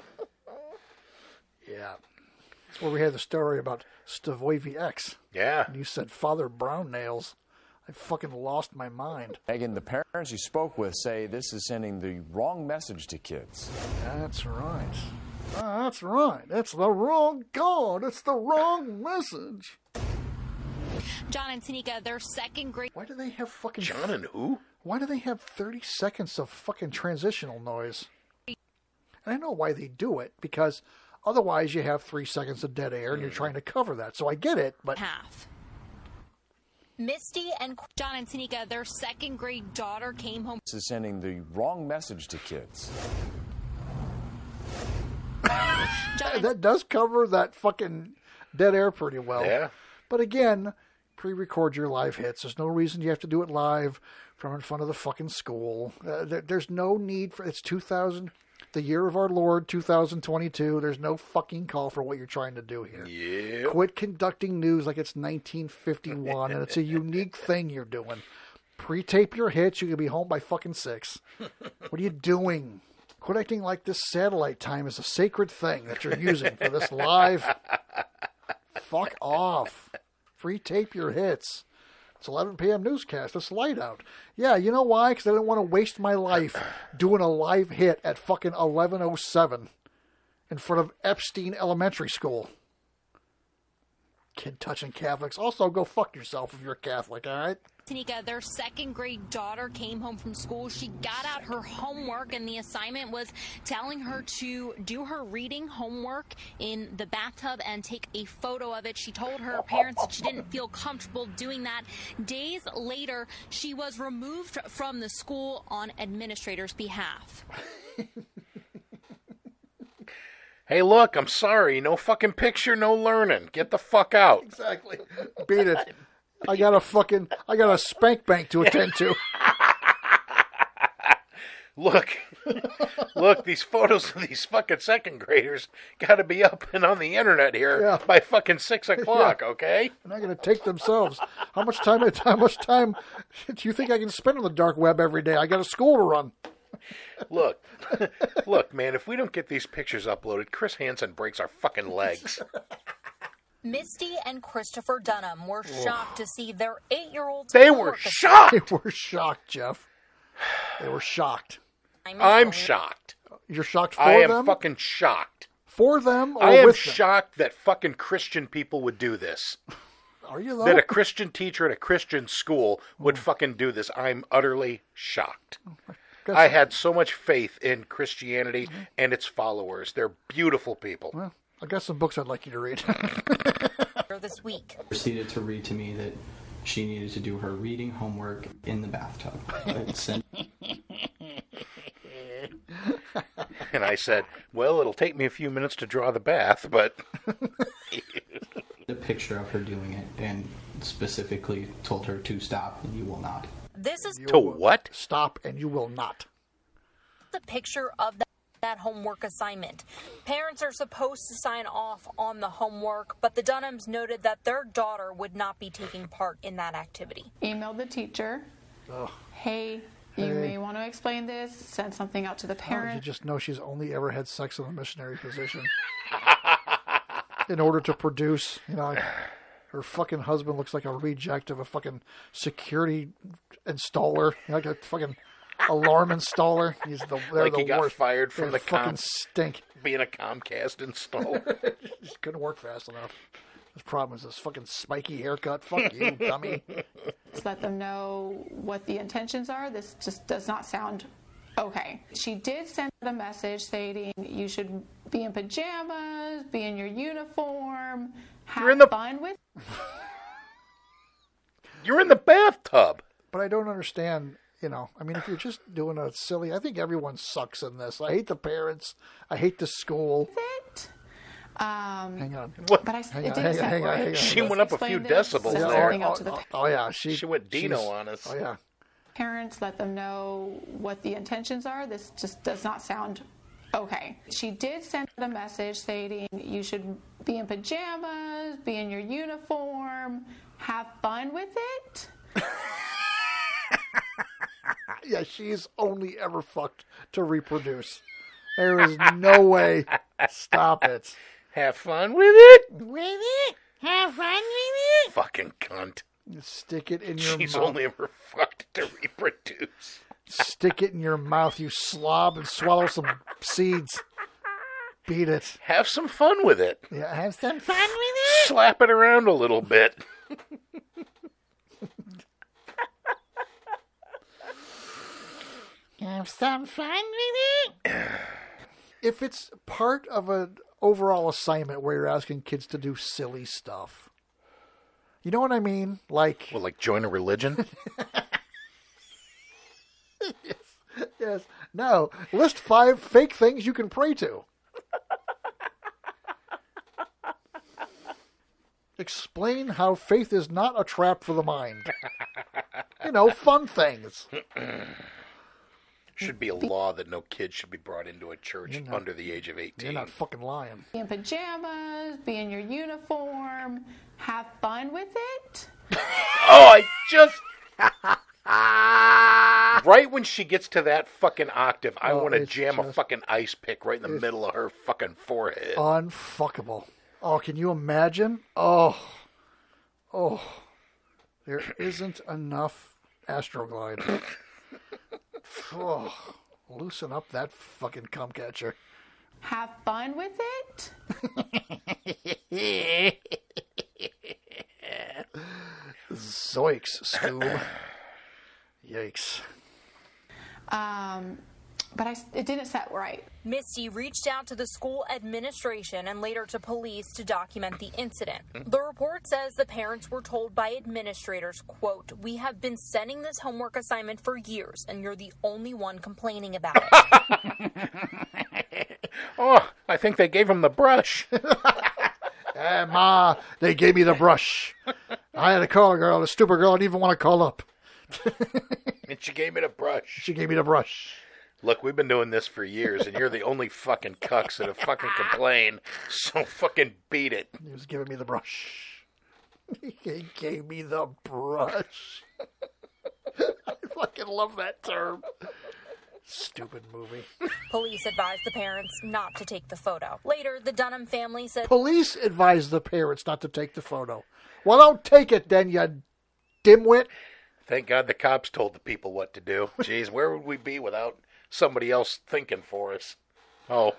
Yeah. That's where we had the story about Stavoy X. Yeah. And you said Father Brown Nails. I fucking lost my mind. Megan, the parents you spoke with say this is sending the wrong message to kids. That's right. Ah, that's right. That's the wrong God. It's the wrong message. John and Tanika, their second grade. Why do they have fucking... John and who? Why do they have thirty seconds of fucking transitional noise? And I know why they do it, because otherwise you have three seconds of dead air and you're trying to cover that. So I get it, but... Half. Misty and John and Tanika, their second grade daughter came home. This is sending the wrong message to kids. That does cover that fucking dead air pretty well. Yeah. But again, pre-record your live hits. There's no reason you have to do it live from in front of the fucking school. Uh, there, there's no need for... It's two thousand... The year of our Lord, two thousand twenty-two. There's no fucking call for what you're trying to do here. Yeah. Quit conducting news like it's nineteen fifty-one, and it's a unique thing you're doing. Pre-tape your hits. You can be home by fucking six. What are you doing? Quit acting like this satellite time is a sacred thing that you're using for this live. Fuck off. Pre-tape your hits. It's eleven p.m. newscast. It's light out. Yeah, you know why? Because I didn't want to waste my life doing a live hit at fucking eleven oh seven in front of Epstein Elementary School. Kid touching Catholics. Also, go fuck yourself if you're a Catholic, all right? Tanika, their second grade daughter came home from school. She got out her homework, and the assignment was telling her to do her reading homework in the bathtub and take a photo of it. She told her parents that she didn't feel comfortable doing that. Days later, she was removed from the school on administrators' behalf. Hey, look, I'm sorry. No fucking picture, no learning. Get the fuck out. Exactly. Beat it. I got a fucking, I got a spank bank to attend to. Look, look, these photos of these fucking second graders got to be up and on the internet here Yeah. by fucking six o'clock, Yeah. okay? They're not going to take themselves. How much time, how much time do you think I can spend on the dark web every day? I got a school to run. Look, look, man, if we don't get these pictures uploaded, Chris Hansen breaks our fucking legs. Misty and Christopher Dunham were shocked to see their eight-year-old. They were shocked. They were shocked, Jeff. They were shocked. I'm shocked. You're shocked for I am them? fucking shocked. For them or I am with them? shocked that fucking Christian people would do this. Are you, though? That a Christian teacher at a Christian school would fucking do this. I'm utterly shocked. I had so much faith in Christianity Mm-hmm. and its followers. They're beautiful people. Well, I got some books I'd like you to read. This week. Proceeded to read to me that she needed to do her reading homework in the bathtub. I sent- And I said, well, it'll take me a few minutes to draw the bath, but... a picture of her doing it and specifically told her to stop and you will not. This is To what? Stop, and you will not. the picture of that, that homework assignment. Parents are supposed to sign off on the homework, but the Dunhams noted that their daughter would not be taking part in that activity. Emailed the teacher. Ugh. Hey, you Hey. may want to explain this. Send something out to the How did you parent. just know she's only ever had sex in a missionary position? In order to produce, you know, like, her fucking husband looks like a reject of a fucking security installer, like a fucking alarm installer. He's the they're Like the he got worst. fired from They the fucking com- stink. Being a Comcast installer. Just couldn't work fast enough. His problem is this fucking spiky haircut. Fuck you, dummy. Just let them know what the intentions are. This just does not sound okay. She did send a message stating you should be in pajamas, be in your uniform, have You're in the- fun with. You're in the bathtub. But I don't understand, you know, I mean, if you're just doing a silly, I think everyone sucks in this. I hate the parents. I hate the school. Um, Hang on. But I, Hang it on, didn't hang on, sound hang on, right. hang on. She went up a few Explain this, decibels send there. something out to the Oh, oh, yeah, she, She went Dino she's- on us. Oh, yeah. parents, let them know what the intentions are. This just does not sound okay. She did send a message stating you should be in pajamas, be in your uniform, have fun with it. Yeah, she's only ever fucked to reproduce. There is no way. Stop it. Have fun with it. With it. Have fun with it. Fucking cunt. You stick it in your She's mouth. only ever fucked to reproduce. Stick it in your mouth, you slob, and swallow some seeds. Beat it. Have some fun with it. Yeah, have some fun with it. Slap it around a little bit. Have some fun with it. If it's part of an overall assignment where you're asking kids to do silly stuff, you know what I mean? Like, Well, like join a religion? yes, yes. No, list five fake things you can pray to. Explain how faith is not a trap for the mind. You know, fun things. Should be a law that no kid should be brought into a church You're not- under the age of eighteen. You're not fucking lying. Be in pajamas, be in your uniform, have fun with it. Oh, I just... Right when she gets to that fucking octave, I Oh, want to it's jam a just- fucking ice pick right in the it's- middle of her fucking forehead. Unfuckable. Oh, can you imagine? Oh. Oh. There isn't enough Astroglide. Oh, loosen up that fucking cum catcher. Have fun with it. Zoinks, Scoob. Yikes. Um, but I, it didn't set right. Misty reached out to the school administration and later to police to document the incident. The report says the parents were told by administrators, quote, "We have been sending this homework assignment for years, and you're the only one complaining about it." Oh, I think they gave him the brush. Eh, Ma, they gave me the brush. I had to call a girl, a stupid girl, I didn't even want to call up. And she gave me the brush. She gave me the brush. Look, we've been doing this for years, and you're the only fucking cucks that have fucking complained, so fucking beat it. He was giving me the brush. He gave me the brush. I fucking love that term. Stupid movie. Police advised the parents not to take the photo. Later, the Dunham family said Police advised the parents not to take the photo. Well, don't take it then, you dimwit. Thank God the cops told the people what to do. Jeez, where would we be without somebody else thinking for us? Oh.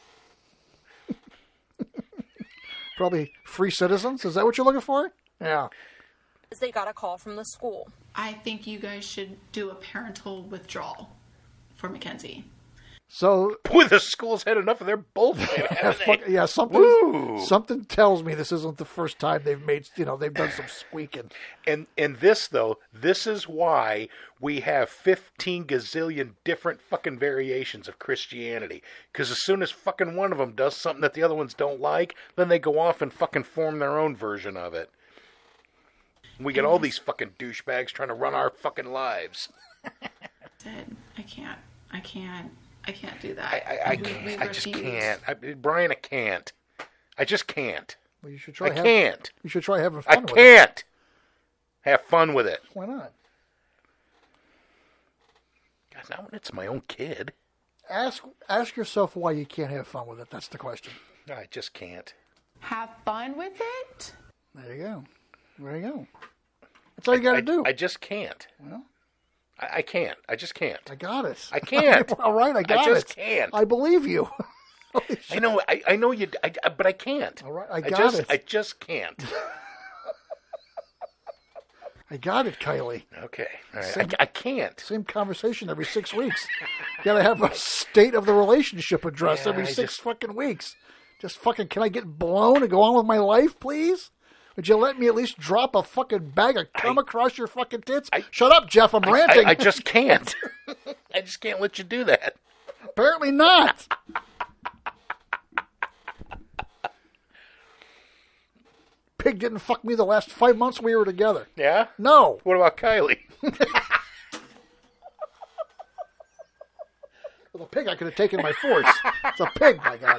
Probably free citizens. Is that what you're looking for? Yeah. they got a call from the school. I think you guys should do a parental withdrawal for Mackenzie. So, boy, the school's had enough of their bullshit. haven't they? fuck, yeah, something Woo! something tells me this isn't the first time they've made, you know, they've done some squeaking. And and this though, this is why we have fifteen gazillion different fucking variations of Christianity. Because as soon as fucking one of them does something that the other ones don't like, then they go off and fucking form their own version of it. We get all these fucking douchebags trying to run our fucking lives. Said, I can't, I can't, I can't do that. I, I, I, We- can't, we I just refuse. can't. I, Brian, I can't. I just can't. Well, you should try. I have- can't. You should try having I fun with it. can't. Have fun with it. Why not? God, not when it's my own kid. Ask ask yourself why you can't have fun with it. That's the question. I just can't. Have fun with it? There you go. There you go. That's all you got to I, do. I just can't. Well, I, I can't. I just can't. I got it. I can't. All right, I got I just it. can't. I believe you. I know. I, I know you. I, I- but I can't. All right, I got just, it. I just can't. I got it, Kylie. Okay. All right. Same- I, I can't. Same conversation every six weeks. You got to have a state of the relationship address Yeah, every I six just- fucking weeks. Just fucking, can I get blown and go on with my life, please? Would you let me at least drop a fucking bag of cum across your fucking tits? Shut up, Jeff. I'm I, ranting. I, I just can't. I just can't let you do that. Apparently not. Pig didn't fuck me the last five months we were together. Yeah? No. What about Kylie? With a pig, I could have taken my force. It's a pig, my God.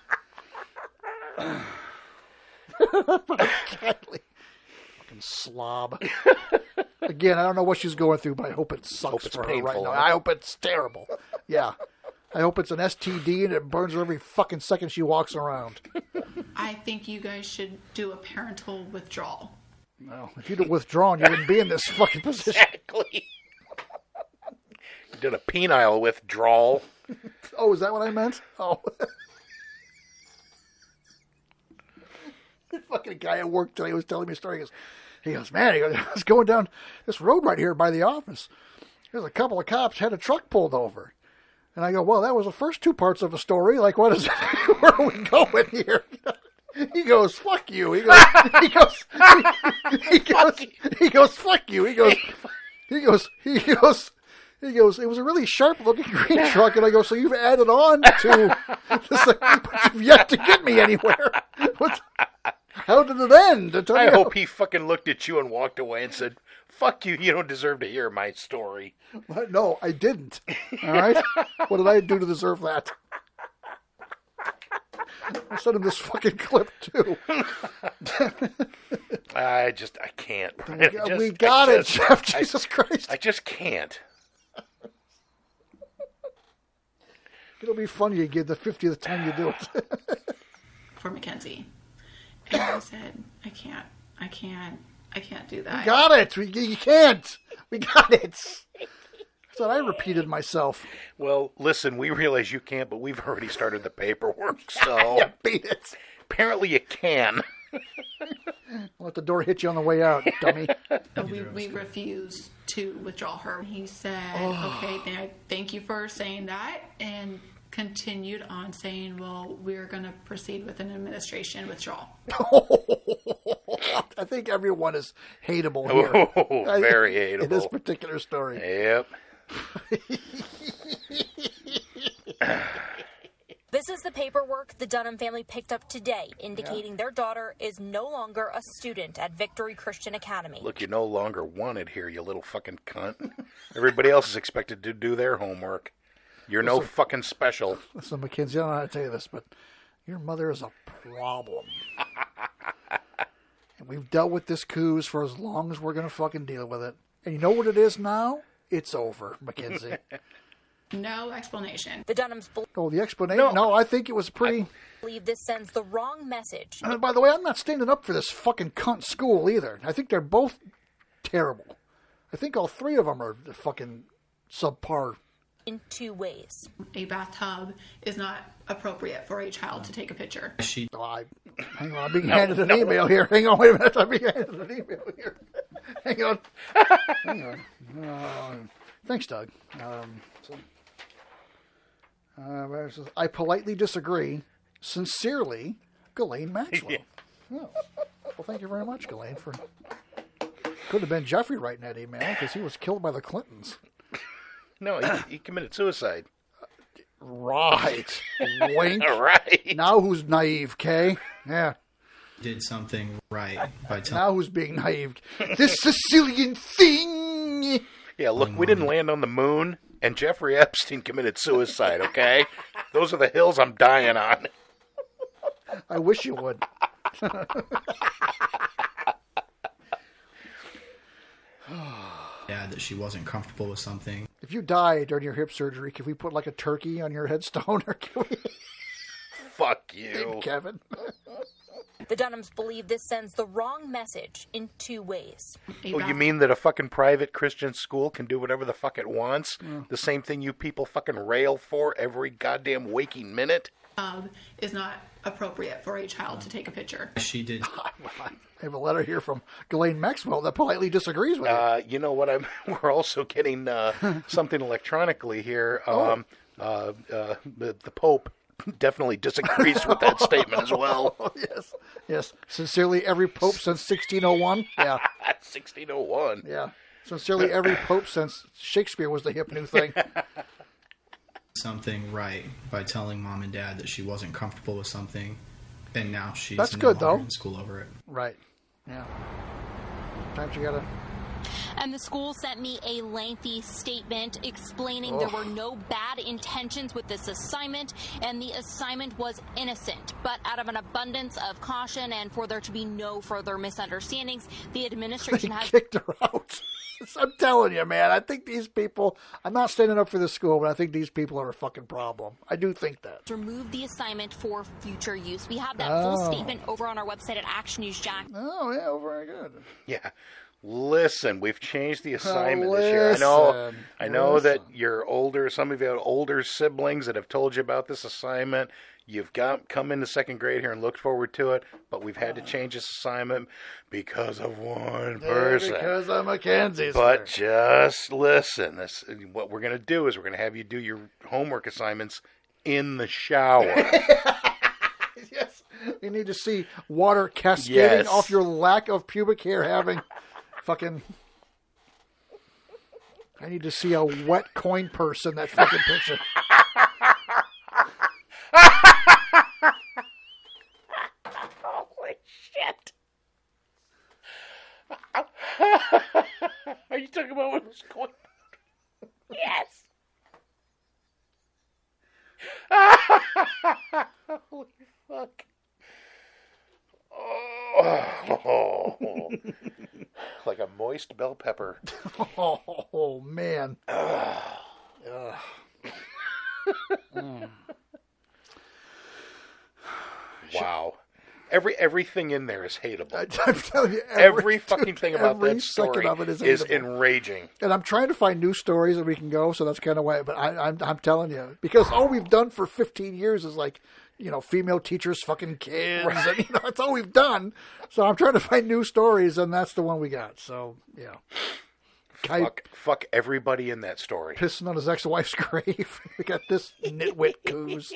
Kylie. Fucking slob. Again, I don't know what she's going through, but I hope it sucks Hope it's for her right painful, now. huh? I hope it's terrible. Yeah. I hope it's an S T D and it burns her every fucking second she walks around. I think you guys should do a parental withdrawal. No, if you'd have withdrawn, you wouldn't be in this fucking position. Exactly. You did a penile withdrawal. Oh, is that what I meant? Oh. The fucking guy at work today was telling me a story. He goes, he goes, man, he goes, I was going down this road right here by the office. There's a couple of cops had a truck pulled over. And I go, well, that was the first two parts of a story. Like, what is it? Where are we going here? He goes, fuck you. He goes, he goes, he, he goes, he goes, fuck you. He goes, he goes, he goes, he goes, it was a really sharp looking green truck. And I go, so you've added on to this, but you've yet to get me anywhere. What, how did it end? I, I hope he fucking looked at you and walked away and said, fuck you, you don't deserve to hear my story. No, I didn't. All right? What did I do to deserve that? I sent him this fucking clip, too. I just, I can't. We I got, just- we got I it, just- Jeff. I- Jesus Christ. I just can't. It'll be funny you get the fiftieth time you do it. For Mackenzie. And I said, I can't, I can't, I can't do that. We got it. We, you can't. We got it. That's what I repeated myself. Well, listen, we realize you can't, but we've already started the paperwork, so... You beat it. Apparently you can. Let the door hit you on the way out, dummy. we, we refused to withdraw her. He said, Oh. okay, th- thank you for saying that, and continued on saying, well, we're going to proceed with an administration withdrawal. I think everyone is hateable here. Oh, very hateable. In this particular story. Yep. This is the paperwork the Dunham family picked up today, indicating their daughter is no longer a student at Victory Christian Academy. Look, you're no longer wanted here, you little fucking cunt. Everybody else is expected to do their homework. You're no Listen- fucking special. Listen, Mackenzie, I don't know how to tell you this, but your mother is a problem. And we've dealt with this coos for as long as we're going to fucking deal with it. And you know what it is now? It's over, Mackenzie. No explanation. The Dunhams Oh, the explanation? No, I think it was pretty... believe this sends the wrong message. And by the way, I'm not standing up for this fucking cunt school either. I think they're both terrible. I think all three of them are fucking subpar. In two ways. A bathtub is not appropriate for a child to take a picture. She... Oh, I, hang on, I'm being No, handed an no. email here. Hang on, wait a minute. I'm being handed an email here. Hang on. Hang on. Uh, thanks, Doug. Um, so, uh, it says, I politely disagree. Sincerely, Ghislaine Maxwell. Yeah. Oh. Well, thank you very much, Ghislaine. For could have been Jeffrey writing that email because he was killed by the Clintons. No, he, he committed suicide. Right. Wink. Right. Now who's naive, Kay? Yeah. Did something right by telling. Now who's being naive? This Sicilian thing. Yeah, look, we didn't land on the moon, and Jeffrey Epstein committed suicide, okay? Those are the hills I'm dying on. I wish you would. Yeah, that she wasn't comfortable with something. If you die during your hip surgery, can we put like a turkey on your headstone, or can we? Fuck you, Name Kevin. The Dunhams believe this sends the wrong message in two ways. Oh, you mean that a fucking private Christian school can do whatever the fuck it wants? Yeah. The same thing you people fucking rail for every goddamn waking minute? Um, is not appropriate for a child to take a picture. She did. I have a letter here from Ghislaine Maxwell that politely disagrees with Uh, you know what? I'm. We're also getting uh, something electronically here. Um, uh, uh, the, the Pope definitely disagrees with that statement as well. Yes, yes. Sincerely, every pope since sixteen oh one. Yeah, sixteen oh one. Yeah. Sincerely, every pope since Shakespeare was the hip new thing. Something right by telling mom and dad that she wasn't comfortable with something, and now she's That's no good, longer though. in school over it. Right. Yeah. Sometimes you gotta. And the school sent me a lengthy statement explaining there were no bad intentions with this assignment and the assignment was innocent. But out of an abundance of caution and for there to be no further misunderstandings, the administration They has kicked her out. I'm telling you, man. I think these people. I'm not standing up for the school, but I think these people are a fucking problem. I do think that. removed the assignment for future use. We have that Oh. full statement over on our website at Action News Jack. Oh, yeah, very good. Yeah. Listen, we've changed the assignment this year. I know, listen, I know listen. that you're older. Some of you have older siblings that have told you about this assignment. You've got come into second grade here and looked forward to it, but we've had to change this assignment because of one Yeah, person. because of Mackenzie's. But just listen. This, what we're going to do is we're going to have you do your homework assignments in the shower. Yes. You need to see water cascading Yes. off your lack of pubic hair having fucking... I need to see a wet coin purse in that fucking picture. Holy shit. Are you talking about what was going on? Yes. Holy fuck. Oh. Like a moist bell pepper. Oh, man. Ugh. Mm. Wow. Every everything in there is hateable. I, I'm telling you, every, every, fucking dude, thing about every that story second of it is, is hateable. enraging. And I'm trying to find new stories that we can go, so that's kind of why. But I, I'm, I'm telling you, because all we've done for fifteen years is like, you know, female teachers fucking kids, Right. and you know, that's all we've done. So I'm trying to find new stories, and that's the one we got. So yeah, guy Fuck, fuck everybody in that story. pissing on his ex-wife's grave. We got this nitwit coos.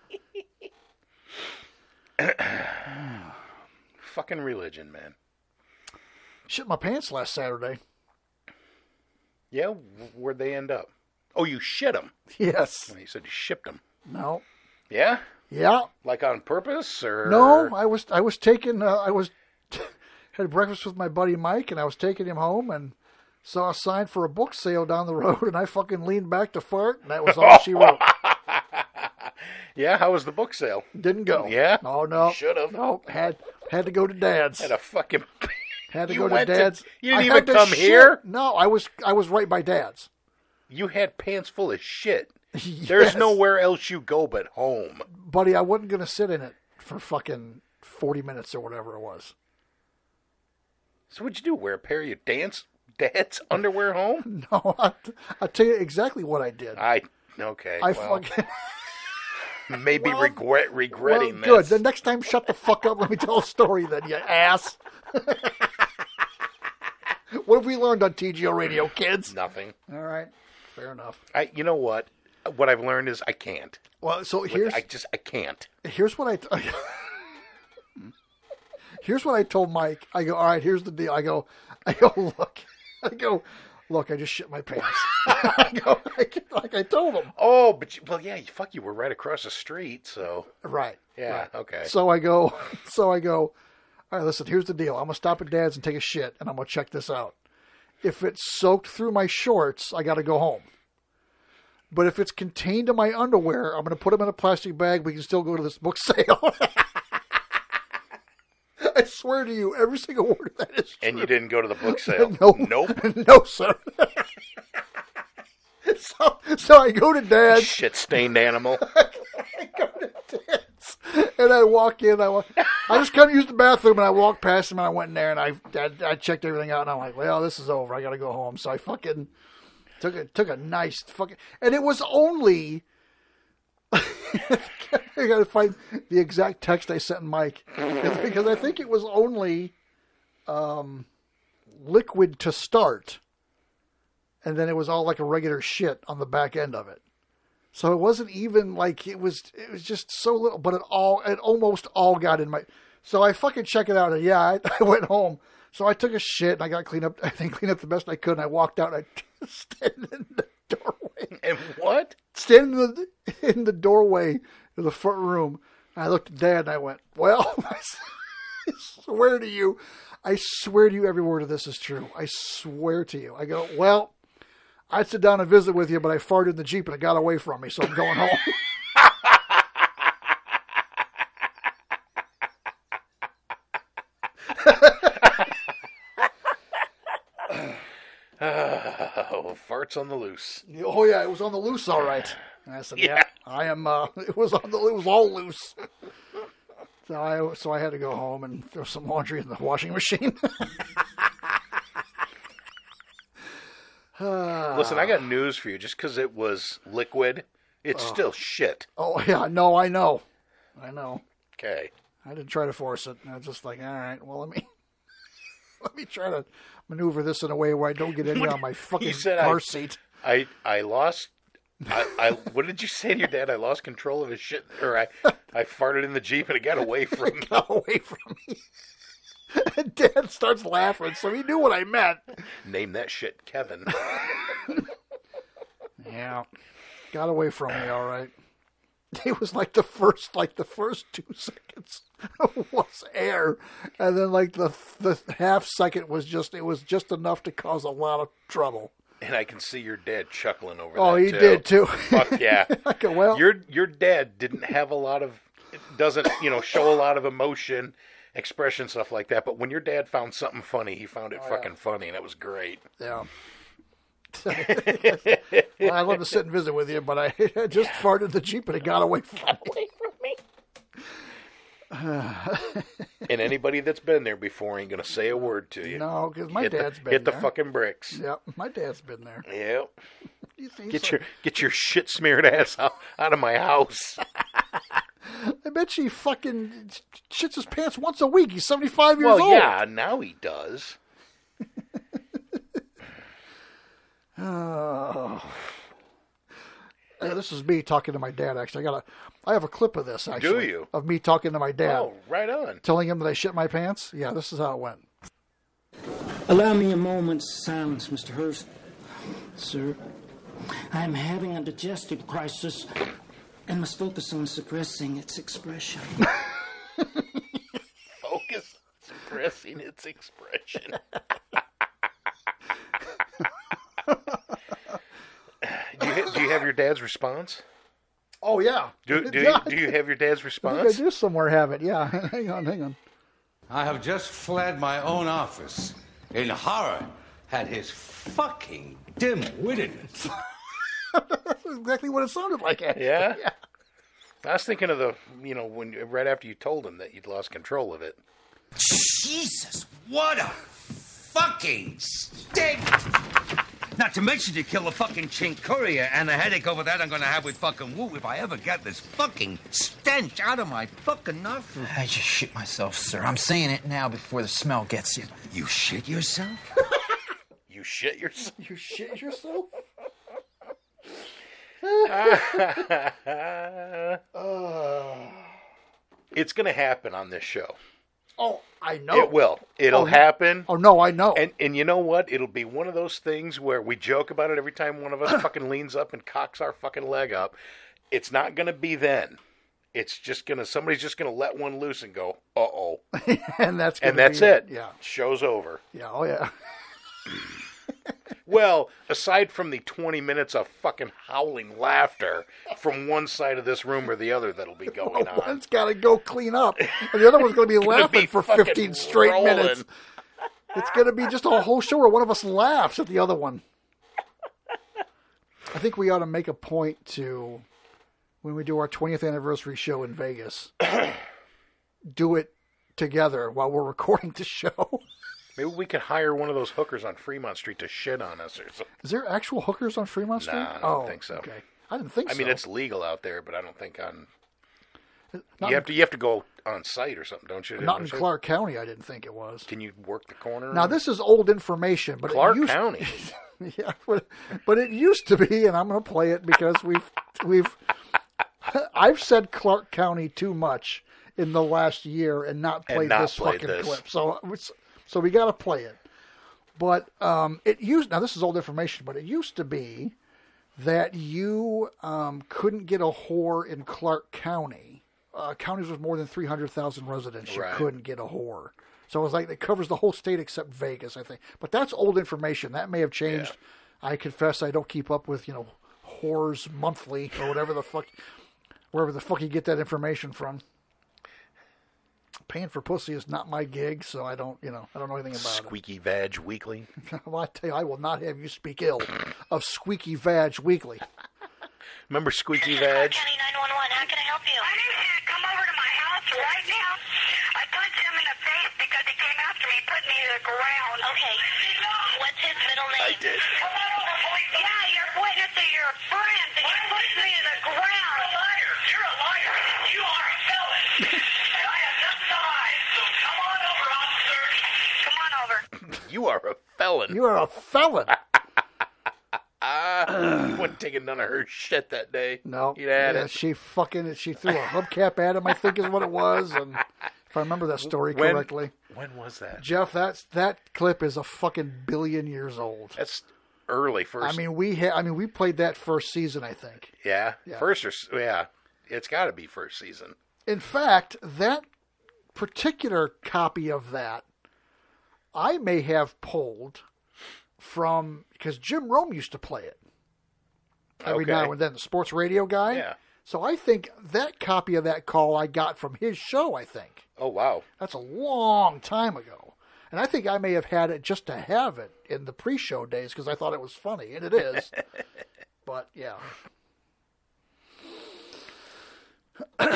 Fucking religion, man. Shit my pants last Saturday. Yeah, where'd they end up? Oh, you shit them. Yes. You said you shipped them. No. Yeah? Yeah. Like on purpose, or No, I was I was taking uh, I was had breakfast with my buddy Mike, and I was taking him home, and saw a sign for a book sale down the road, and I fucking leaned back to fart, and that was all she wrote. Yeah, how was the book sale? Didn't go. Yeah? No, no. Should have. No, had had to go to Dad's. Had a fucking. Had to You go to went to- Dad's. you didn't I even had to come shit. here? No, I was I was right by Dad's. You had pants full of shit. Yes. There's nowhere else you go but home. Buddy, I wasn't gonna sit in it for fucking forty minutes or whatever it was. So what'd you do? Wear a pair of your dance dad's underwear home? No, I, I'll tell you exactly what I did. I okay. I well, fucking. maybe Well, regret regretting well, good. this. The next time, shut the fuck up. Let me tell a story then, you ass. What have we learned on T G O Radio, kids? Nothing. All right. Fair enough. I. You know what? What I've learned is I can't. Well, so Like, here's I just I can't. here's what I here's what I told Mike. I go, all right. Here's the deal. I go, I go. Look, I go. Look, I just shit my pants. I go, like, like I told him. Oh, but you, well, yeah. Fuck, you were right across the street, so Right. yeah. right. Okay. So I go. So I go. all right, listen, here's the deal. I'm going to stop at Dad's and take a shit, and I'm going to check this out. If it's soaked through my shorts, I got to go home. But if it's contained in my underwear, I'm going to put them in a plastic bag. We can still go to this book sale. I swear to you, every single word of that is true. And you didn't go to the book sale? No. Nope. No, sir. so, so I go to Dad's. Shit-stained animal. I go to Dad's, and I walk in. I walk, I just come use the bathroom, and I walk past him, and I went in there, and I, I, I checked everything out, and I'm like, well, this is over. I got to go home. So I fucking took a, took a nice fucking, and it was only, I got to find the exact text I sent Mike, because I think it was only um, liquid to start, and then it was all like a regular shit on the back end of it. So it wasn't even like it was, it was just so little, but it all, it almost all got in my, so I fucking check it out, and yeah, I, I went home. So I took a shit, and I got cleaned up, I think cleaned up the best I could, and I walked out, and I stood in the doorway. And what? Standing in the, in the doorway of the front room, and I looked at Dad, and I went, well, I swear to you, I swear to you every word of this is true. I swear to you. I go, well, I'd sit down and visit with you, but I farted in the Jeep, and it got away from me, so I'm going home. Oh, farts on the loose. Oh yeah, it was on the loose, all right. And I said, yeah, yeah I am. Uh, it was on the. It was all loose. So I, so I had to go home and throw some laundry in the washing machine. Listen, I got news for you. Just because it was liquid, it's oh. still shit. Oh yeah, no, I know, I know. Okay. I didn't try to force it. I was just like, all right, well, let me. Let me try to maneuver this in a way where I don't get any on my fucking car I, seat. I I lost. I, I what did you say to your dad? I lost control of his shit, or I I farted in the Jeep and it got away from me. It got away from me. And Dad starts laughing, so he knew what I meant. Name that shit Kevin. Yeah, got away from me. All right. It was like the first, like the first two seconds was air, and then like the the half second was just it was just enough to cause a lot of trouble. And I can see your dad chuckling over oh, that. Oh, he too. did too. Fuck yeah. Okay, well, your your dad didn't have a lot of, doesn't you know show a lot of emotion, expression, stuff like that. But when your dad found something funny, he found it oh, fucking yeah. funny, and it was great. Yeah. Well, I'd love to sit and visit with you, but I just yeah. farted the Jeep and it got away from got away from me. And anybody that's been there before ain't going to say a word to you. No, because my hit dad's the, been hit there. Hit the fucking bricks. Yep, my dad's been there. Yep. You think get so? your get your shit smeared ass out, out of my house. I bet he fucking shits his pants once a week. He's seventy-five years well, old. Well, yeah, now he does. Oh. Yeah, this is me talking to my dad, actually. I got a, I have a clip of this, actually. Do you? Of me talking to my dad. Oh, right on. Telling him that I shit my pants. Yeah, this is how it went. Allow me a moment's silence, Mister Hurst. Sir, I'm having a digestive crisis and must focus on suppressing its expression. Focus on suppressing its expression. do, you, do you have your dad's response? Oh, yeah. Do do, yeah. do you have your dad's response? I think I do somewhere have it, yeah. Hang on, hang on. I have just fled my own office in horror at his fucking dim-wittedness. That's exactly what it sounded like. Actually. Yeah? Yeah. I was thinking of the, you know, when right after you told him that you'd lost control of it. Jesus, what a fucking stink! Not to mention you kill a fucking chinkuria and the headache over that I'm gonna have with fucking woo if I ever get this fucking stench out of my fucking nostrils. I just shit myself, sir. I'm saying it now before the smell gets you. You shit yourself? You shit yourself? You shit yourself? uh, it's gonna happen on this show. Oh, I know. It will. It'll oh, happen. Oh, no, I know. And and you know what? It'll be one of those things where we joke about it every time one of us fucking leans up and cocks our fucking leg up. It's not going to be then. it's just gonna somebody's just gonna let one loose and go, uh oh, and that's and gonna that's be it. Yeah, show's over. yeah, oh yeah. Well, aside from the twenty minutes of fucking howling laughter from one side of this room or the other that'll be going Well, on. one's got to go clean up, and the other one's going to be Gonna laughing be for fucking fifteen straight rolling. minutes. It's going to be just a whole show where one of us laughs at the other one. I think we ought to make a point to, when we do our twentieth anniversary show in Vegas, do it together while we're recording the show. Maybe we could hire one of those hookers on Fremont Street to shit on us or something. Is there actual hookers on Fremont Street? Nah, I don't oh, think so. Okay. I didn't think I so. mean, it's legal out there, but I don't think on. Not you in- have to you have to go on site or something, don't you? Not in Clark County, I didn't think it was. Can you work the corner? Now, this is old information, but Clark it used, County. yeah, but, but it used to be, and I'm going to play it because we've we've I've said Clark County too much in the last year and not And played not this played fucking this. clip. So so we got to play it. But um, it used now this is old information, but it used to be that you um, couldn't get a whore in Clark County. Uh, counties with more than three hundred thousand residents, you Right. couldn't get a whore. So it was like it covers the whole state except Vegas, I think. But that's old information. That may have changed. I confess I don't keep up with, you know, Whores Monthly or whatever the fuck, wherever the fuck you get that information from. Paying for pussy is not my gig, so I don't, you know, I don't know anything about Squeaky Vag Weekly. it. Well, I tell you, I will not have you speak ill of Squeaky Vag Weekly. Remember Squeaky Vag? nine one one, how can I help you? I need you to come over to my house right now. I punched him in the face because he came after me, put me to the ground. Okay. What's his middle name? I did. Come on over, boy. Yeah, you're witness to your friend, and you pushed me to the ground. You're a liar. You're a liar. You are a felon. And I have nothing to hide. So come on over, officer. Come on over. You are a felon. You are a felon. Ah, you wasn't taking none of her shit that day. No. You had yeah, it. she fucking, she threw a hubcap at him, I think is what it was. And if I remember that story When- correctly. When was that? Jeff, that's, that clip is a fucking billion years old. That's early first. I mean, we ha- I mean, we played that first season, I think. yeah, Yeah. first or s- yeah, it's got to be first season. In fact, that particular copy of that, I may have pulled from, because Jim Rome used to play it every Okay. now and then, the sports radio guy. Yeah. So I think that copy of that call I got from his show, I think. Oh wow. That's a long time ago. And I think I may have had it just to have it in the pre-show days because I thought it was funny, and it is. But, yeah. You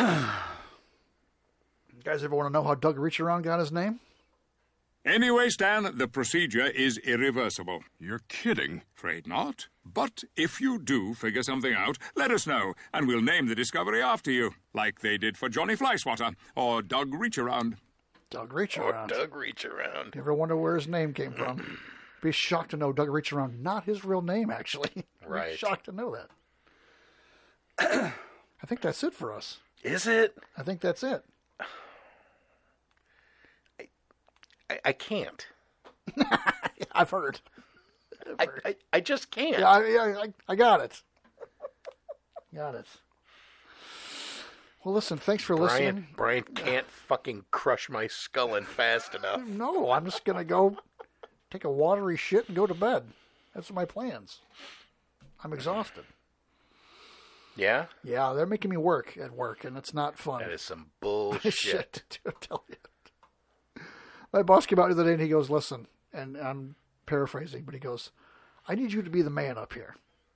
guys ever want to know how Doug Reach Around got his name? Anyway, Stan, the procedure is irreversible. You're kidding. Afraid not. But if you do figure something out, let us know, and we'll name the discovery after you, like they did for Johnny Flyswatter or Doug Reach-Around. Doug Reach Or Around. Doug Reach Around. You ever wonder where his name came from? Be shocked to know Doug Reach Around, not his real name, actually. Be Right. shocked to know that. I think that's it for us. Is it? I think that's it. I, I can't. I've heard. I, I, I just can't. Yeah, I, yeah, I, I got it. Got it. Well, listen, thanks for Brian, listening. Brian can't fucking crush my skull in fast enough. No, I'm just going to go take a watery shit and go to bed. That's my plans. I'm exhausted. Yeah? Yeah, they're making me work at work, and it's not fun. That is some bullshit. Shit, I'm telling you. My boss came out the other day and he goes, listen, and I'm paraphrasing, but he goes, I need you to be the man up here.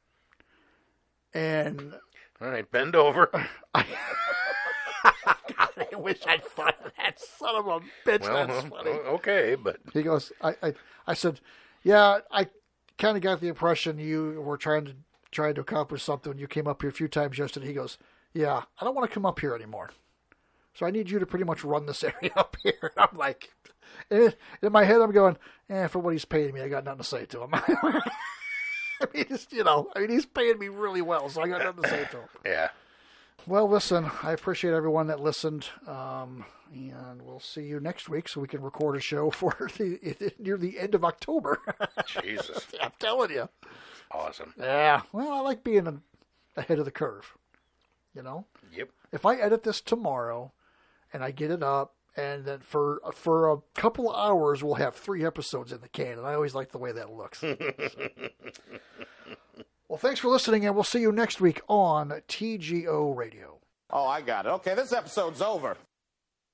And all right, bend over. I, God, I wish I'd thought of that son of a bitch. Well, That's funny. okay, but He goes, I, I, I said, yeah, I kind of got the impression you were trying to trying to accomplish something. You came up here a few times yesterday. He goes, yeah, I don't want to come up here anymore. So I need you to pretty much run this area up here. And I'm like, in, in my head, I'm going, eh, for what he's paying me, I got nothing to say to him. I mean, it's, you know, I mean, he's paying me really well, so I got nothing to say to him. yeah. Well, listen, I appreciate everyone that listened, um, and we'll see you next week so we can record a show for the near the end of October. Jesus. I'm telling you. Awesome. Yeah. Well, I like being a, ahead of the curve, you know? Yep. if I edit this tomorrow and I get it up, and then for for a couple of hours, we'll have three episodes in the can. And I always like the way that looks. So. Well, thanks for listening, and we'll see you next week on T G O Radio. Oh, I got it. Okay, this episode's over.